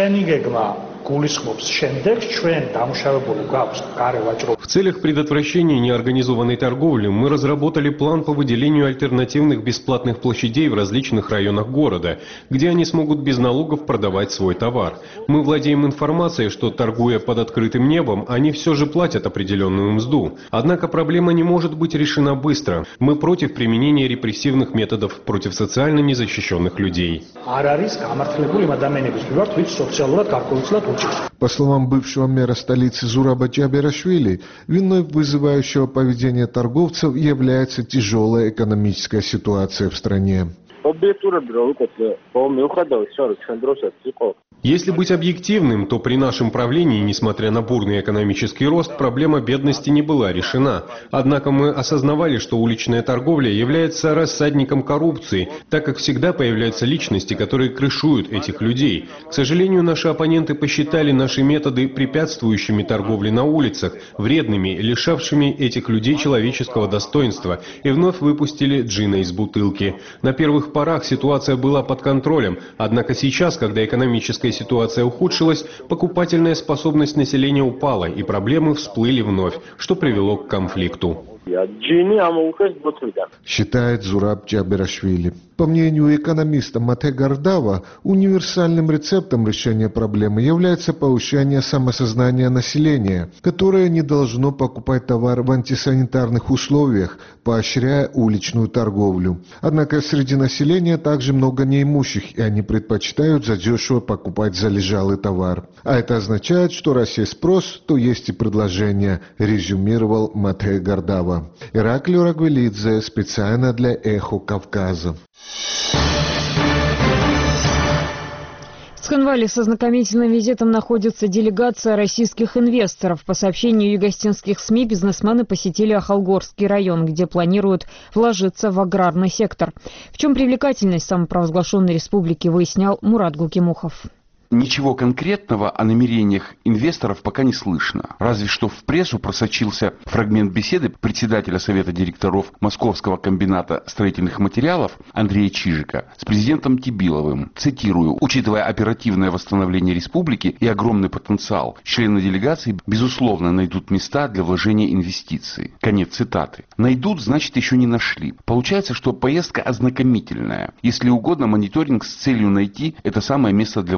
Speaker 22: В целях предотвращения неорганизованной торговли мы разработали план по выделению альтернативных бесплатных площадей в различных районах города, где они смогут без налогов продавать свой товар. Мы владеем информацией, что, торгуя под открытым небом, они все же платят определенную мзду. Однако проблема не может быть решена быстро. Мы против применения репрессивных методов против социально незащищенных людей.
Speaker 4: По словам бывшего мэра столицы Зураба Джаберашвили, виной вызывающего поведения торговцев является тяжелая экономическая ситуация в стране.
Speaker 22: Если быть объективным, то при нашем правлении, несмотря на бурный экономический рост, проблема бедности не была решена. Однако мы осознавали, что уличная торговля является рассадником коррупции, так как всегда появляются личности, которые крышуют этих людей. К сожалению, наши оппоненты посчитали наши методы препятствующими торговле на улицах, вредными, лишавшими этих людей человеческого достоинства, и вновь выпустили джина из бутылки. На первых порах ситуация была под контролем, однако сейчас, когда экономическая ситуация ухудшилась, покупательная способность населения упала, и проблемы всплыли вновь, что привело к конфликту.
Speaker 4: Считает Зураб Джаберашвили. По мнению экономиста Мате Гардава, универсальным рецептом решения проблемы является повышение самосознания населения, которое не должно покупать товар в антисанитарных условиях, поощряя уличную торговлю. Однако среди населения также много неимущих, и они предпочитают задешево покупать залежалый товар. А это означает, что раз есть спрос, то есть и предложение, резюмировал Мате Гардава. Ираклий Рагвелидзе специально для «Эхо Кавказа».
Speaker 1: В Цхинвале с ознакомительным визитом находится делегация российских инвесторов. По сообщению югостинских СМИ, бизнесмены посетили Ахалгорский район, где планируют вложиться в аграрный сектор. В чем привлекательность самопровозглашенной республики, выяснял Мурат Гукимухов.
Speaker 23: Ничего конкретного о намерениях инвесторов пока не слышно. Разве что в прессу просочился фрагмент беседы председателя Совета директоров Московского комбината строительных материалов Андрея Чижика с президентом Тибиловым. Цитирую: «Учитывая оперативное восстановление республики и огромный потенциал, члены делегации, безусловно, найдут места для вложения инвестиций». Конец цитаты. Найдут, значит, еще не нашли. Получается, что поездка ознакомительная. Если угодно, мониторинг с целью найти это самое место для вложений.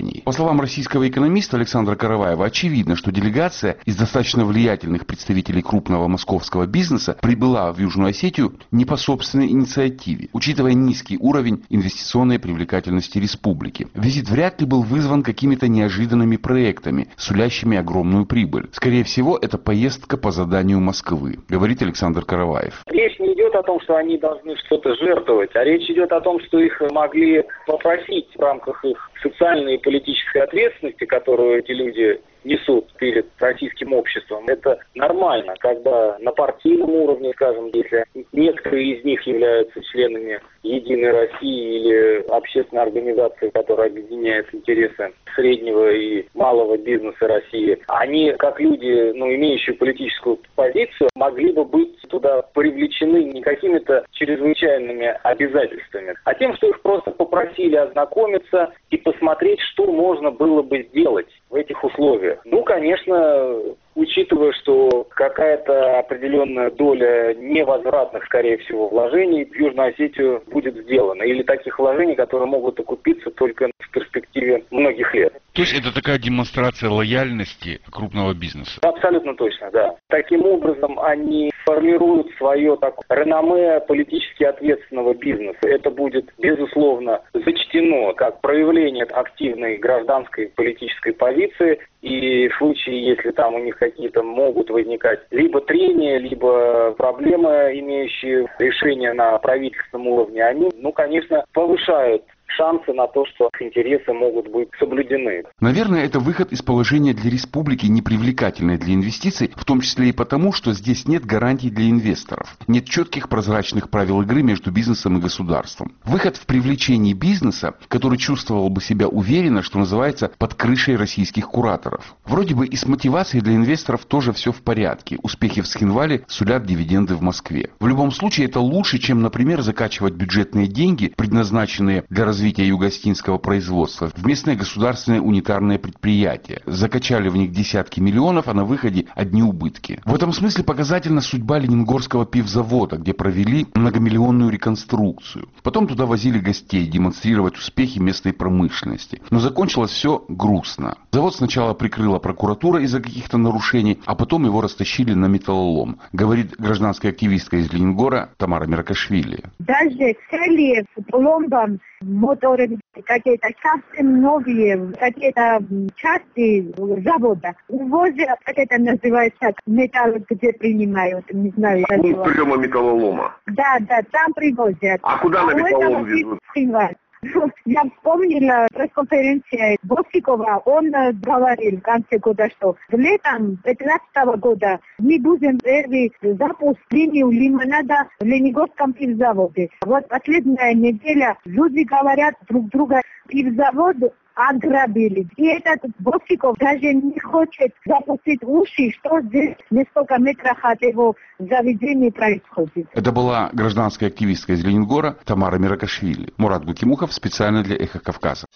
Speaker 23: решений. По словам российского экономиста Александра Караваева, очевидно, что делегация из достаточно влиятельных представителей крупного московского бизнеса прибыла в Южную Осетию не по собственной инициативе, учитывая низкий уровень инвестиционной привлекательности республики. Визит вряд ли был вызван какими-то неожиданными проектами, сулящими огромную прибыль. Скорее всего, это поездка по заданию Москвы, говорит Александр Караваев.
Speaker 6: Речь не идет о том, что они должны что-то жертвовать, а речь идет о том, что их могли попросить в рамках их социальной и политической ответственности, которую эти люди несут перед российским обществом. Это нормально, когда на партийном уровне, скажем, если некоторые из них являются членами «Единой России» или общественной организации, которая объединяет интересы среднего и малого бизнеса России, они, как люди, имеющие политическую позицию, могли бы быть туда привлечены не какими-то чрезвычайными обязательствами, а тем, что их просто попросили ознакомиться и посмотреть, что можно было бы сделать в этих условиях. Конечно, учитывая, что какая-то определенная доля невозвратных, скорее всего, вложений в Южную Осетию будет сделана. Или таких вложений, которые могут окупиться только в перспективе многих лет.
Speaker 23: То есть это такая демонстрация лояльности крупного бизнеса?
Speaker 6: Абсолютно точно, да. Таким образом, они формируют свое реноме политически ответственного бизнеса. Это будет, безусловно, зачтено как проявление активной гражданской политической позиции. И в случае, если там у них какие-то могут возникать либо трения, либо проблемы, имеющие решение на правительственном уровне, они, конечно, повышают шансы на то, что их интересы могут быть соблюдены.
Speaker 23: Наверное, это выход из положения для республики непривлекательной для инвестиций, в том числе и потому, что здесь нет гарантий для инвесторов. Нет четких прозрачных правил игры между бизнесом и государством. Выход в привлечении бизнеса, который чувствовал бы себя уверенно, что называется, под крышей российских кураторов. Вроде бы и с мотивацией для инвесторов тоже все в порядке. Успехи в Схинвале сулят дивиденды в Москве. В любом случае это лучше, чем, например, закачивать бюджетные деньги, предназначенные для развития юго-осетинского производства, в местное государственное унитарное предприятие. Закачали в них десятки миллионов, а на выходе одни убытки. В этом смысле показательна судьба Ленингорского пивзавода, где провели многомиллионную реконструкцию. Потом туда возили гостей демонстрировать успехи местной промышленности. Но закончилось все грустно. Завод сначала прикрыла прокуратура из-за каких-то нарушений, а потом его растащили на металлолом, говорит гражданская активистка из Ленингора Тамара Миракашвили.
Speaker 8: Даже цели пломбам моторы, какие-то совсем новые, какие-то части завода. Увозят, как это называется, металл, где принимают, не знаю.
Speaker 12: Пункт приема металлолома.
Speaker 8: Да, там привозят.
Speaker 12: А куда на металлолом везут?
Speaker 8: Я вспомнила пресс-конференцию Босикова, он говорил в конце года, что летом 2015 года мы будем первый запуск линию лимонада в Ленинском пивзаводе. Вот последняя неделя люди говорят друг друга, пивзавод ограбили. И этот Босиков даже не хочет запустить уши, что здесь несколько метров от его заведения происходит.
Speaker 23: Это была гражданская активистка из Ленингора Тамара Миракашвили. Мурат Гукимухов специально для «Эхо Кавказа».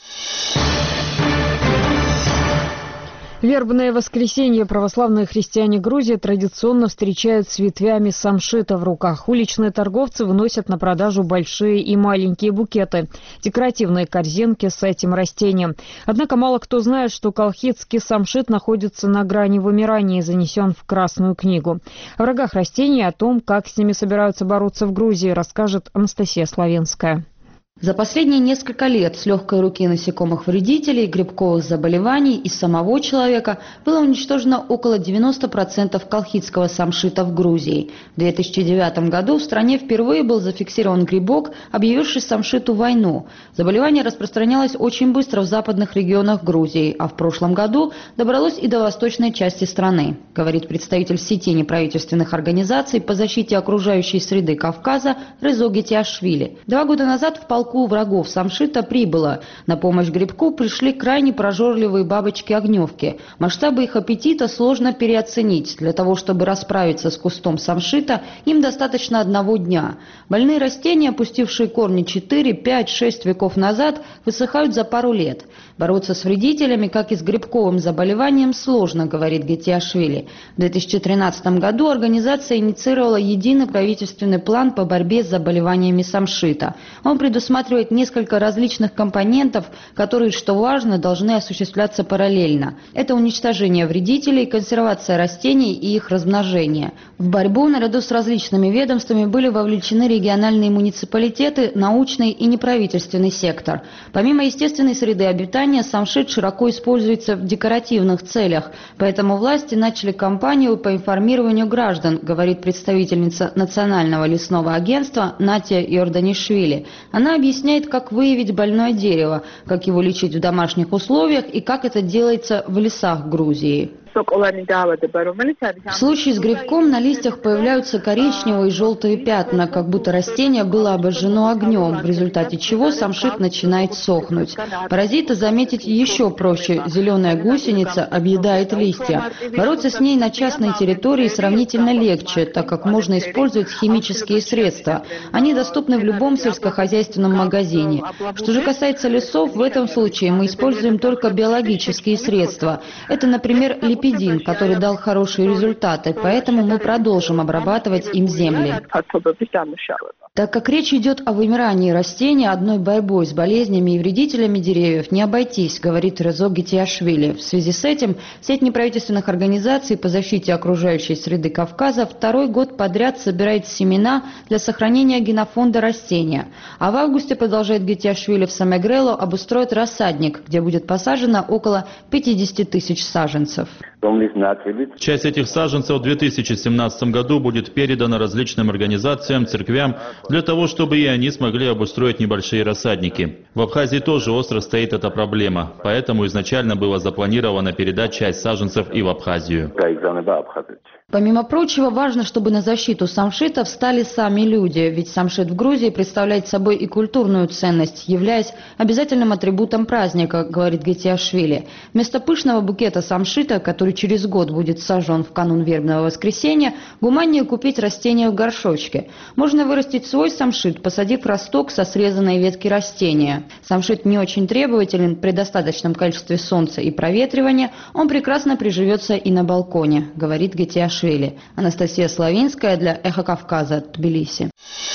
Speaker 1: Вербное воскресенье православные христиане Грузии традиционно встречают с ветвями самшита в руках. Уличные торговцы выносят на продажу большие и маленькие букеты, декоративные корзинки с этим растением. Однако мало кто знает, что колхидский самшит находится на грани вымирания и занесен в Красную книгу. О врагах растений и о том, как с ними собираются бороться в Грузии, расскажет Анастасия Славенская.
Speaker 20: За последние несколько лет с легкой руки насекомых-вредителей, грибковых заболеваний и самого человека было уничтожено около 90% колхидского самшита в Грузии. В 2009 году в стране впервые был зафиксирован грибок, объявивший самшиту войну. Заболевание распространялось очень быстро в западных регионах Грузии, а в прошлом году добралось и до восточной части страны, говорит представитель сети неправительственных организаций по защите окружающей среды Кавказа Резо Гетиашвили. 2 года назад в полку врагов самшита прибыло. На помощь грибку пришли крайне прожорливые бабочки-огневки. Масштабы их аппетита сложно переоценить. Для того, чтобы расправиться с кустом самшита, им достаточно 1 дня. Больные растения, пустившие корни 4, 5, 6 веков назад, высыхают за пару лет. Бороться с вредителями, как и с грибковым заболеванием, сложно, говорит Гетиашвили. В 2013 году организация инициировала единый правительственный план по борьбе с заболеваниями самшита. Он предусматривает предусматривает несколько различных компонентов, которые, что важно, должны осуществляться параллельно. Это уничтожение вредителей, консервация растений и их размножение. В борьбу наряду с различными ведомствами были вовлечены региональные муниципалитеты, научный и неправительственный сектор. Помимо естественной среды обитания, самшит широко используется в декоративных целях, поэтому власти начали кампанию по информированию граждан, говорит представительница Национального лесного агентства Натя Йорданишвили. Она объясняет, как выявить больное дерево, как его лечить в домашних условиях и как это делается в лесах Грузии. В случае с грибком на листьях появляются коричневые и желтые пятна, как будто растение было обожжено огнем, в результате чего самшит начинает сохнуть. Паразита заметить еще проще. Зеленая гусеница объедает листья. Бороться с ней на частной территории сравнительно легче, так как можно использовать химические средства. Они доступны в любом сельскохозяйственном магазине. Что же касается лесов, в этом случае мы используем только биологические средства. Это, например, липидин, который дал хорошие результаты, поэтому мы продолжим обрабатывать им земли. Так как речь идет о вымирании растений, одной борьбой с болезнями и вредителями деревьев не обойтись, говорит Резо Гетиашвили. В связи с этим сеть неправительственных организаций по защите окружающей среды Кавказа второй год подряд собирает семена для сохранения генофонда растения. А в августе, продолжает Гетиашвили, в Самегрело обустроят рассадник, где будет посажено около 50 тысяч саженцев.
Speaker 19: Часть этих саженцев в 2017 году будет передана различным организациям, церквям, для того, чтобы и они смогли обустроить небольшие рассадники. В Абхазии тоже остро стоит эта проблема, поэтому изначально было запланировано передать часть саженцев и в Абхазию.
Speaker 20: Помимо прочего, важно, чтобы на защиту самшита встали сами люди, ведь самшит в Грузии представляет собой и культурную ценность, являясь обязательным атрибутом праздника, говорит Гетиашвили. Вместо пышного букета самшита, который через год будет сожжен в канун Вербного воскресенья, гуманнее купить растение в горшочке. Можно вырастить свой самшит, посадив росток со срезанной ветки растения. Самшит не очень требователен, при достаточном количестве солнца и проветривания он прекрасно приживется и на балконе, говорит Гетиашвили. Анастасия Славинская для «Эхо Кавказа», Тбилиси.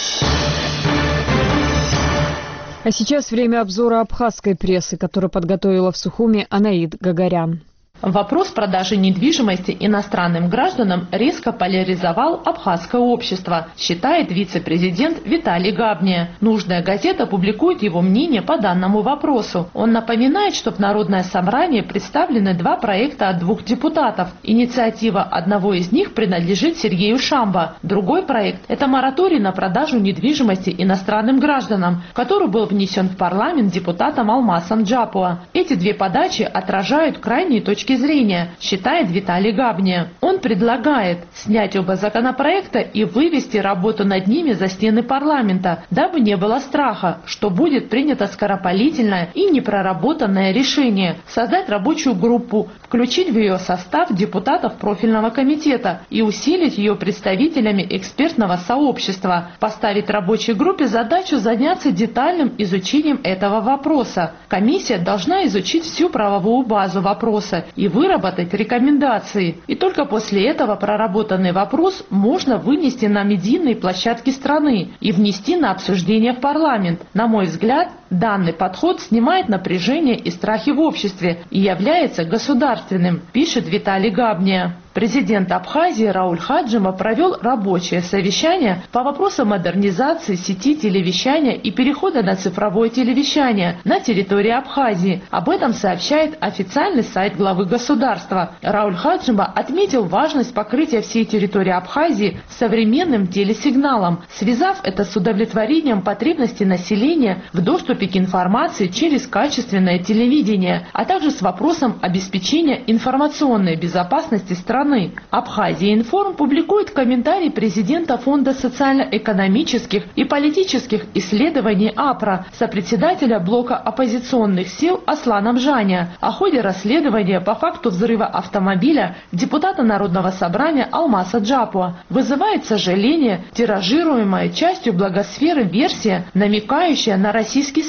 Speaker 1: А сейчас время обзора абхазской прессы, которую подготовила в Сухуми Анаид Гагарян.
Speaker 5: Вопрос продажи недвижимости иностранным гражданам резко поляризовал абхазское общество, считает вице-президент Виталий Габния. Нужная газета публикует его мнение по данному вопросу. Он напоминает, что в Народное собрание представлены два проекта от двух депутатов. Инициатива одного из них принадлежит Сергею Шамбо. Другой проект – это мораторий на продажу недвижимости иностранным гражданам, который был внесен в парламент депутатом Алмасом Джапуа. Эти две подачи отражают крайние точки зрения, считает Виталий Габния. Он предлагает снять оба законопроекта и вывести работу над ними за стены парламента, дабы не было страха, что будет принято скоропалительное и непроработанное решение, создать рабочую группу, включить в ее состав депутатов профильного комитета и усилить ее представителями экспертного сообщества, поставить рабочей группе задачу заняться детальным изучением этого вопроса. Комиссия должна изучить всю правовую базу вопроса и выработать рекомендации. И только после этого проработанный вопрос можно вынести на медийные площадки страны и внести на обсуждение в парламент. На мой взгляд, данный подход снимает напряжение и страхи в обществе и является государственным, пишет Виталий Габния. Президент Абхазии Рауль Хаджима провел рабочее совещание по вопросам модернизации сети телевещания и перехода на цифровое телевещание на территории Абхазии. Об этом сообщает официальный сайт главы государства. Рауль Хаджима отметил важность покрытия всей территории Абхазии современным телесигналом, связав это с удовлетворением потребностей населения в доступе к информации через качественное телевидение, а также с вопросом обеспечения информационной безопасности страны. Абхазия Информ публикует комментарий президента Фонда социально-экономических и политических исследований АПРА, сопредседателя блока оппозиционных сил Аслана Бжаня о ходе расследования по факту взрыва автомобиля депутата Народного собрания Алмаса Джапуа. Вызывает сожаление тиражируемая частью благосферы версия, намекающая на российский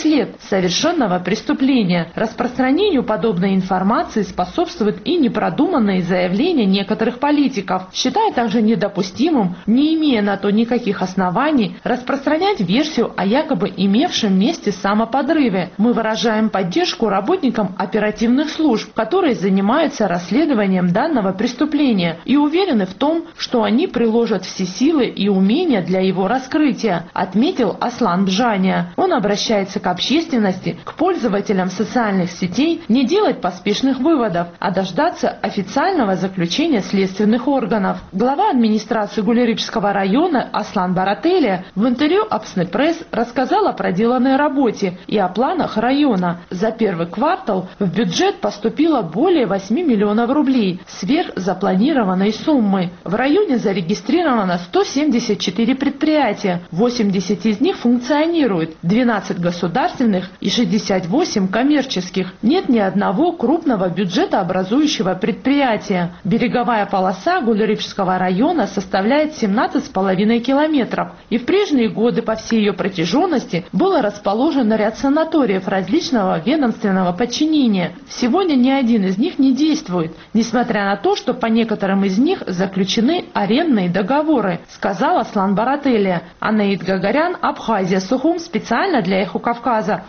Speaker 5: след совершенного преступления. Распространению подобной информации способствует и непродуманные заявления некоторых политиков. Считаю также недопустимым, не имея на то никаких оснований, распространять версию о якобы имевшем месте самоподрыве. Мы выражаем поддержку работникам оперативных служб, которые занимаются расследованием данного преступления, и уверены в том, что они приложат все силы и умения для его раскрытия, отметил Аслан Бжания. Он обращается к общественности, к пользователям социальных сетей не делать поспешных выводов, а дождаться официального заключения следственных органов. Глава администрации Гулеричского района Аслан Барателия в интервью Апсны Пресс рассказал о проделанной работе и о планах района. За первый квартал в бюджет поступило более 8 миллионов рублей сверх запланированной суммы. В районе зарегистрировано 174 предприятия, 80 из них функционируют, 12 государственных и 68 коммерческих. Нет ни одного крупного бюджетообразующего предприятия. Береговая полоса Гулеричского района составляет 17,5 километров, и в прежние годы по всей ее протяженности было расположено ряд санаториев различного ведомственного подчинения. Сегодня ни один из них не действует, несмотря на то, что по некоторым из них заключены арендные договоры, сказал Аслан Барателия. Анаид Гагарян, Абхазия, Сухум, специально для Эхо Кавказа.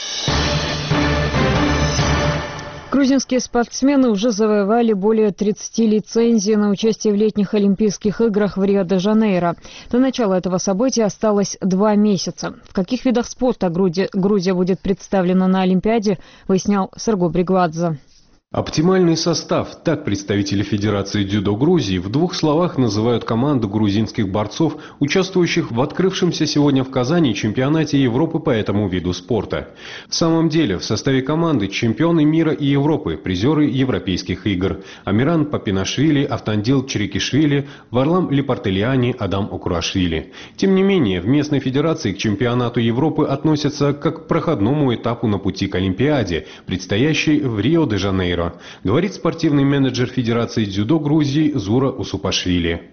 Speaker 1: Грузинские спортсмены уже завоевали более 30 лицензий на участие в летних Олимпийских играх в Рио-де-Жанейро. До начала этого события осталось 2 месяца. В каких видах спорта Грузия будет представлена на Олимпиаде, выяснял Серго Бригвадзе.
Speaker 22: Оптимальный состав. Так представители Федерации дзюдо Грузии в 2 словах называют команду грузинских борцов, участвующих в открывшемся сегодня в Казани чемпионате Европы по этому виду спорта. В самом деле, в составе команды чемпионы мира и Европы, призеры Европейских игр: Амиран Папинашвили, Автандил Чирикишвили, Варлам Липартельяни, Адам Окурашвили. Тем не менее, в местной федерации к чемпионату Европы относятся как к проходному этапу на пути к Олимпиаде, предстоящей в Рио-де-Жанейро, говорит спортивный менеджер Федерации дзюдо Грузии Зура Усупашвили.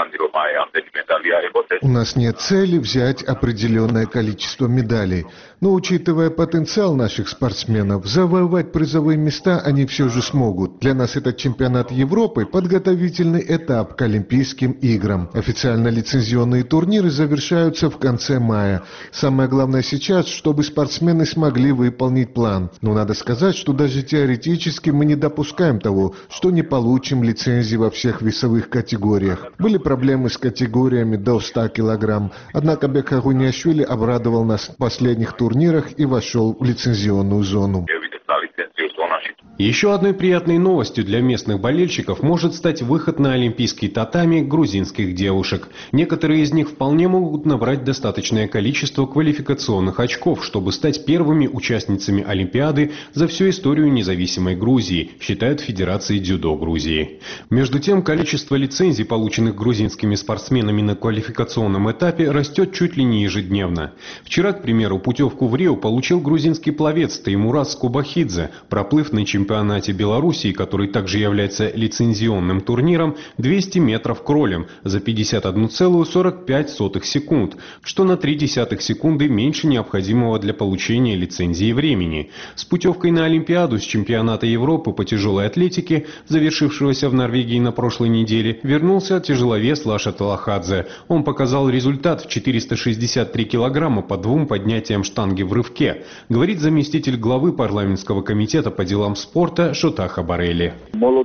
Speaker 4: У нас нет цели взять определенное количество медалей, но учитывая потенциал наших спортсменов, завоевать призовые места они все же смогут. Для нас этот чемпионат Европы – подготовительный этап к Олимпийским играм. Официально лицензионные турниры завершаются в конце мая. Самое главное сейчас, чтобы спортсмены смогли выполнить план. Но надо сказать, что даже теоретически мы не допускаем того, что не получим лицензии во всех весовых категориях. Были проблемы с категориями до 100 килограмм, однако Бек Агуниашвили обрадовал нас в последних турнирах и вошел в лицензионную зону.
Speaker 22: Еще одной приятной новостью для местных болельщиков может стать выход на олимпийские татами грузинских девушек. Некоторые из них вполне могут набрать достаточное количество квалификационных очков, чтобы стать первыми участницами Олимпиады за всю историю независимой Грузии, считают в Федерации дзюдо Грузии. Между тем, количество лицензий, полученных грузинскими спортсменами на квалификационном этапе, растет чуть ли не ежедневно. Вчера, к примеру, путевку в Рио получил грузинский пловец Таймураз Скубахидзе, проплыв на чемпионате Белоруссии, который также является лицензионным турниром, 200 метров кролем за 51,45 секунд, что на 0,3 секунды меньше необходимого для получения лицензии времени. С путевкой на Олимпиаду с чемпионата Европы по тяжелой атлетике, завершившегося в Норвегии на прошлой неделе, вернулся тяжеловес Лаша Талахадзе. Он показал результат в 463 килограмма по 2 поднятиям штанги в рывке, говорит заместитель главы парламентского комитета по делам спорта Шотаха Барели.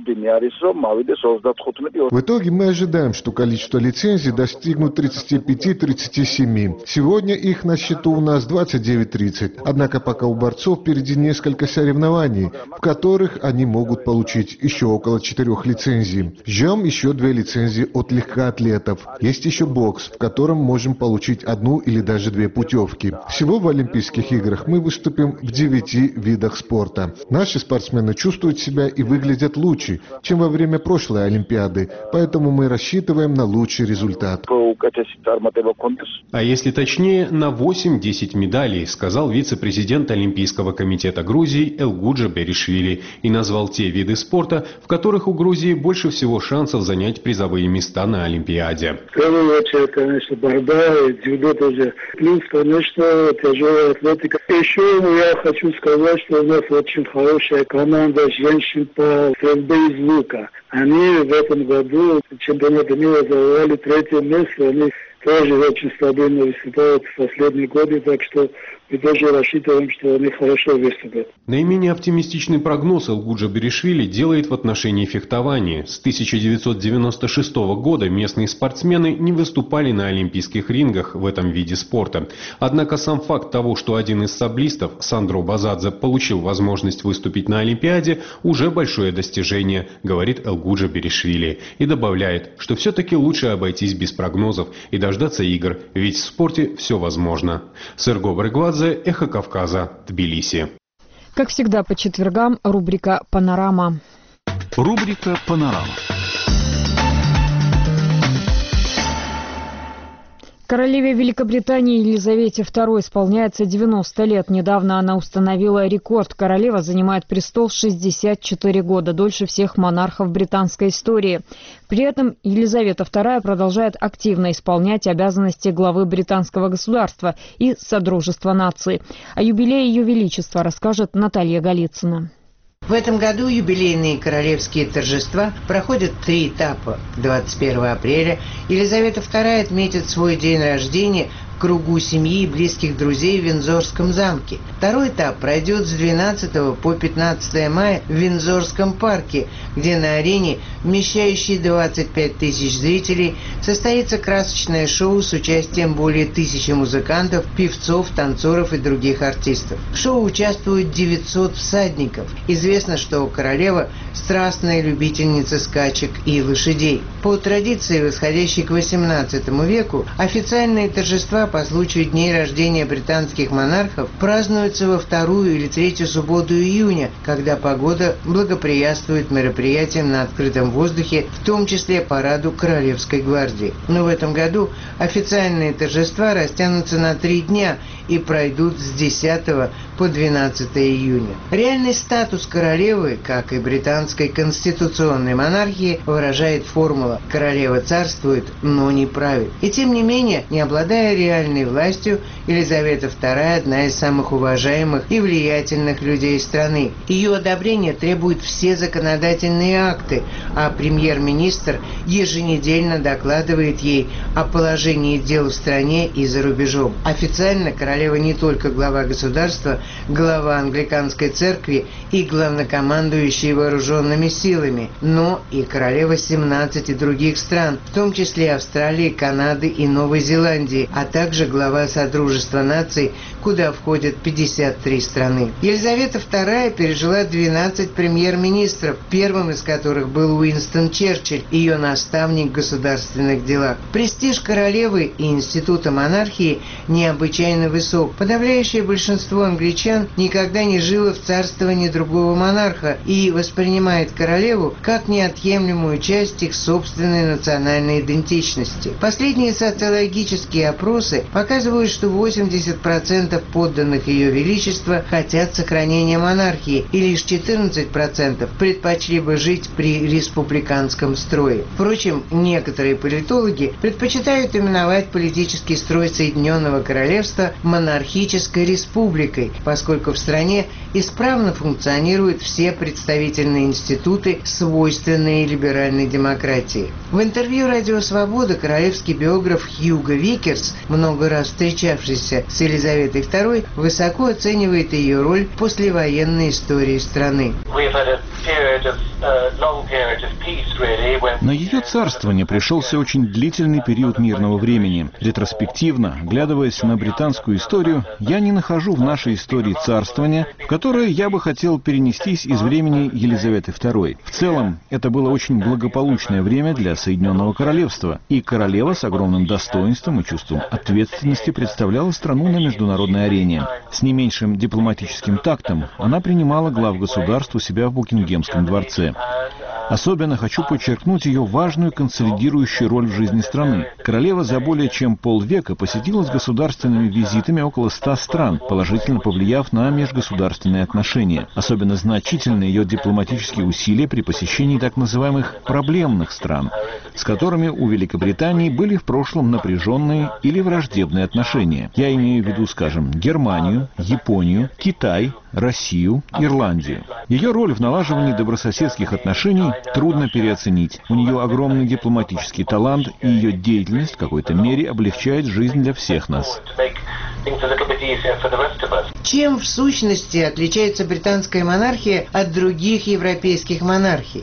Speaker 4: В итоге мы ожидаем, что количество лицензий достигнут 35-37. Сегодня их на счету у нас 29-30. Однако пока у борцов впереди несколько соревнований, в которых они могут получить еще около 4 лицензий. Ждем еще 2 лицензии от легкоатлетов. Есть еще бокс, в котором можем получить 1 или даже 2 путевки. Всего в Олимпийских играх мы выступим в 9 видах спорта. Наши спортсмены спортсмены чувствуют себя и выглядят лучше, чем во время прошлой Олимпиады, поэтому мы рассчитываем на лучший результат.
Speaker 22: А если точнее, на 8-10 медалей, сказал вице-президент Олимпийского комитета Грузии Элгуджа Беришвили и назвал те виды спорта, в которых у Грузии больше всего шансов занять призовые места на Олимпиаде.
Speaker 21: В первую очередь, конечно, борьба, дзюдо тоже. Плюс, конечно, тяжелая атлетика. Еще я хочу сказать, что у нас очень хорошая команда женщин по стрельбе из лука. Они в этом году чемпионата мира завоевали 3-е место. Они тоже очень стабильно выступают в последние годы, так что мы тоже рассчитываем, что они хорошо выступят.
Speaker 22: Наименее оптимистичный прогноз Элгуджа Беришвили делает в отношении фехтования. С 1996 года местные спортсмены не выступали на олимпийских рингах в этом виде спорта. Однако сам факт того, что один из саблистов, Сандро Базадзе, получил возможность выступить на Олимпиаде, уже большое достижение, говорит Элгуджа Беришвили. И добавляет, что все-таки лучше обойтись без прогнозов и дождаться игр, ведь в спорте все возможно. Серго Брегвадзе, Эхо Кавказа, Тбилиси.
Speaker 1: Как всегда по четвергам рубрика «Панорама».
Speaker 18: Рубрика «Панорама».
Speaker 1: Королеве Великобритании Елизавете II исполняется 90 лет. Недавно она установила рекорд. Королева занимает престол 64 года, дольше всех монархов британской истории. При этом Елизавета II продолжает активно исполнять обязанности главы британского государства и Содружества наций. О юбилее Ее Величества расскажет Наталья Голицына.
Speaker 9: В этом году юбилейные королевские торжества проходят 3 этапа. 21 апреля Елизавета II отметит свой день рождения в кругу семьи и близких друзей в Виндзорском замке. Второй этап пройдет с 12 по 15 мая в Виндзорском парке, где на арене, вмещающей 25 тысяч зрителей, состоится красочное шоу с участием более 1000 музыкантов, певцов, танцоров и других артистов. В шоу участвуют 900 всадников. Известно, что королева – страстная любительница скачек и лошадей. По традиции, восходящей к XVIII веку, официальные торжества по случаю дней рождения британских монархов празднуются во 2-ю или 3-ю субботу июня, когда погода благоприятствует мероприятиям на открытом воздухе, в том числе параду Королевской гвардии. Но в этом году официальные торжества растянутся на 3 дня и пройдут с 10 по 12 июня. Реальный статус королевы, как и британской конституционной монархии, выражает формула «королева царствует, но не правит». И тем не менее, не обладая реальной властью, Елизавета II – одна из самых уважаемых и влиятельных людей страны. Ее одобрение требует все законодательные акты, а премьер-министр еженедельно докладывает ей о положении дел в стране и за рубежом. Официально королева не только глава государства, глава англиканской церкви и главнокомандующий вооруженными силами, но и королева 17 других стран, в том числе Австралии, Канады и Новой Зеландии, а также глава Содружества наций, куда входят 53 страны. Елизавета II пережила 12 премьер-министров, первым из которых был Уинстон Черчилль, ее наставник в государственных делах. Престиж королевы и института монархии необычайно высок. Подавляющее большинство англичан никогда не жило в царствовании другого монарха и воспринимает королеву как неотъемлемую часть их собственной национальной идентичности. Последние социологические опросы показывают, что 80% подданных Ее Величества хотят сохранения монархии, и лишь 14% предпочли бы жить при республиканском строе. Впрочем, некоторые политологи предпочитают именовать политический строй Соединенного Королевства монархической республикой, поскольку в стране исправно функционируют все представительные институты, свойственные либеральной демократии. В интервью «Радио Свобода» королевский биограф Хьюго Викерс, много раз встречавшийся с Елизаветой II, высоко оценивает ее роль в послевоенной истории страны.
Speaker 18: На ее царствование пришелся очень длительный период мирного времени. Ретроспективно, оглядываясь на британскую историю, я не нахожу в нашей истории царствования, в которое я бы хотел перенестись из времени Елизаветы II. В целом, это было очень благополучное время для Соединенного Королевства, и королева с огромным достоинством и чувством ответственности представляла страну на международной арене. С не меньшим дипломатическим тактом она принимала глав государств у себя в Букингемском дворце. Особенно хочу подчеркнуть ее важную консолидирующую роль в жизни страны. Королева за более чем полвека посетила с государственными визитами около 100 стран, положительно повлияв на межгосударственные отношения. Особенно значительны ее дипломатические усилия при посещении так называемых проблемных стран, с которыми у Великобритании были в прошлом напряженные или враждебные отношения. Я имею в виду, скажем, Германию, Японию, Китай, Россию, Ирландию. Ее роль в налаживании добрососедских отношений трудно переоценить. У нее огромный дипломатический талант, и ее деятельность в какой-то мере облегчает жизнь для всех нас.
Speaker 9: Чем в сущности отличается британская монархия от других европейских монархий?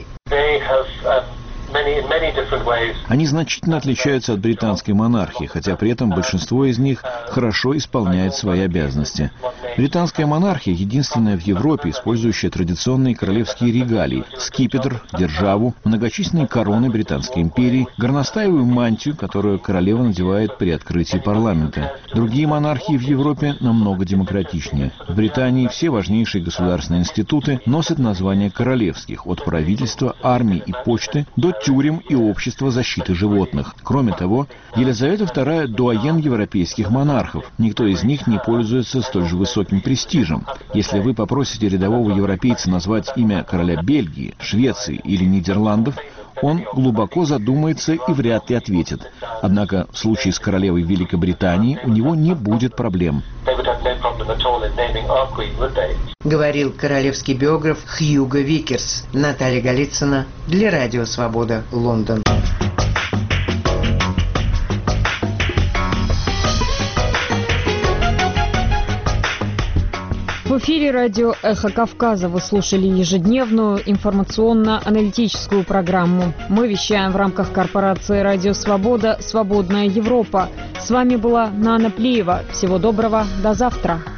Speaker 18: Они значительно отличаются от британской монархии, хотя при этом большинство из них хорошо исполняет свои обязанности. Британская монархия единственная в Европе, использующая традиционные королевские регалии: скипетр, державу, многочисленные короны Британской империи, горностаевую мантию, которую королева надевает при открытии парламента. Другие монархии в Европе намного демократичнее. В Британии все важнейшие государственные институты носят названия королевских, от правительства, армии и почты до тюрем и общества защиты животных. Кроме того, Елизавета II – дуаен европейских монархов. Никто из них не пользуется столь же высоким престижем. Если вы попросите рядового европейца назвать имя короля Бельгии, Швеции или Нидерландов, он глубоко задумается и вряд ли ответит. Однако в случае с королевой Великобритании у него не будет проблем.
Speaker 9: Говорил королевский биограф Хьюго Викерс. Наталья Голицына для Радио Свобода, Лондон.
Speaker 1: В эфире радио «Эхо Кавказа» вы слушали ежедневную информационно-аналитическую программу. Мы вещаем в рамках корпорации «Радио Свобода. Свободная Европа». С вами была Нана Плиева. Всего доброго. До завтра.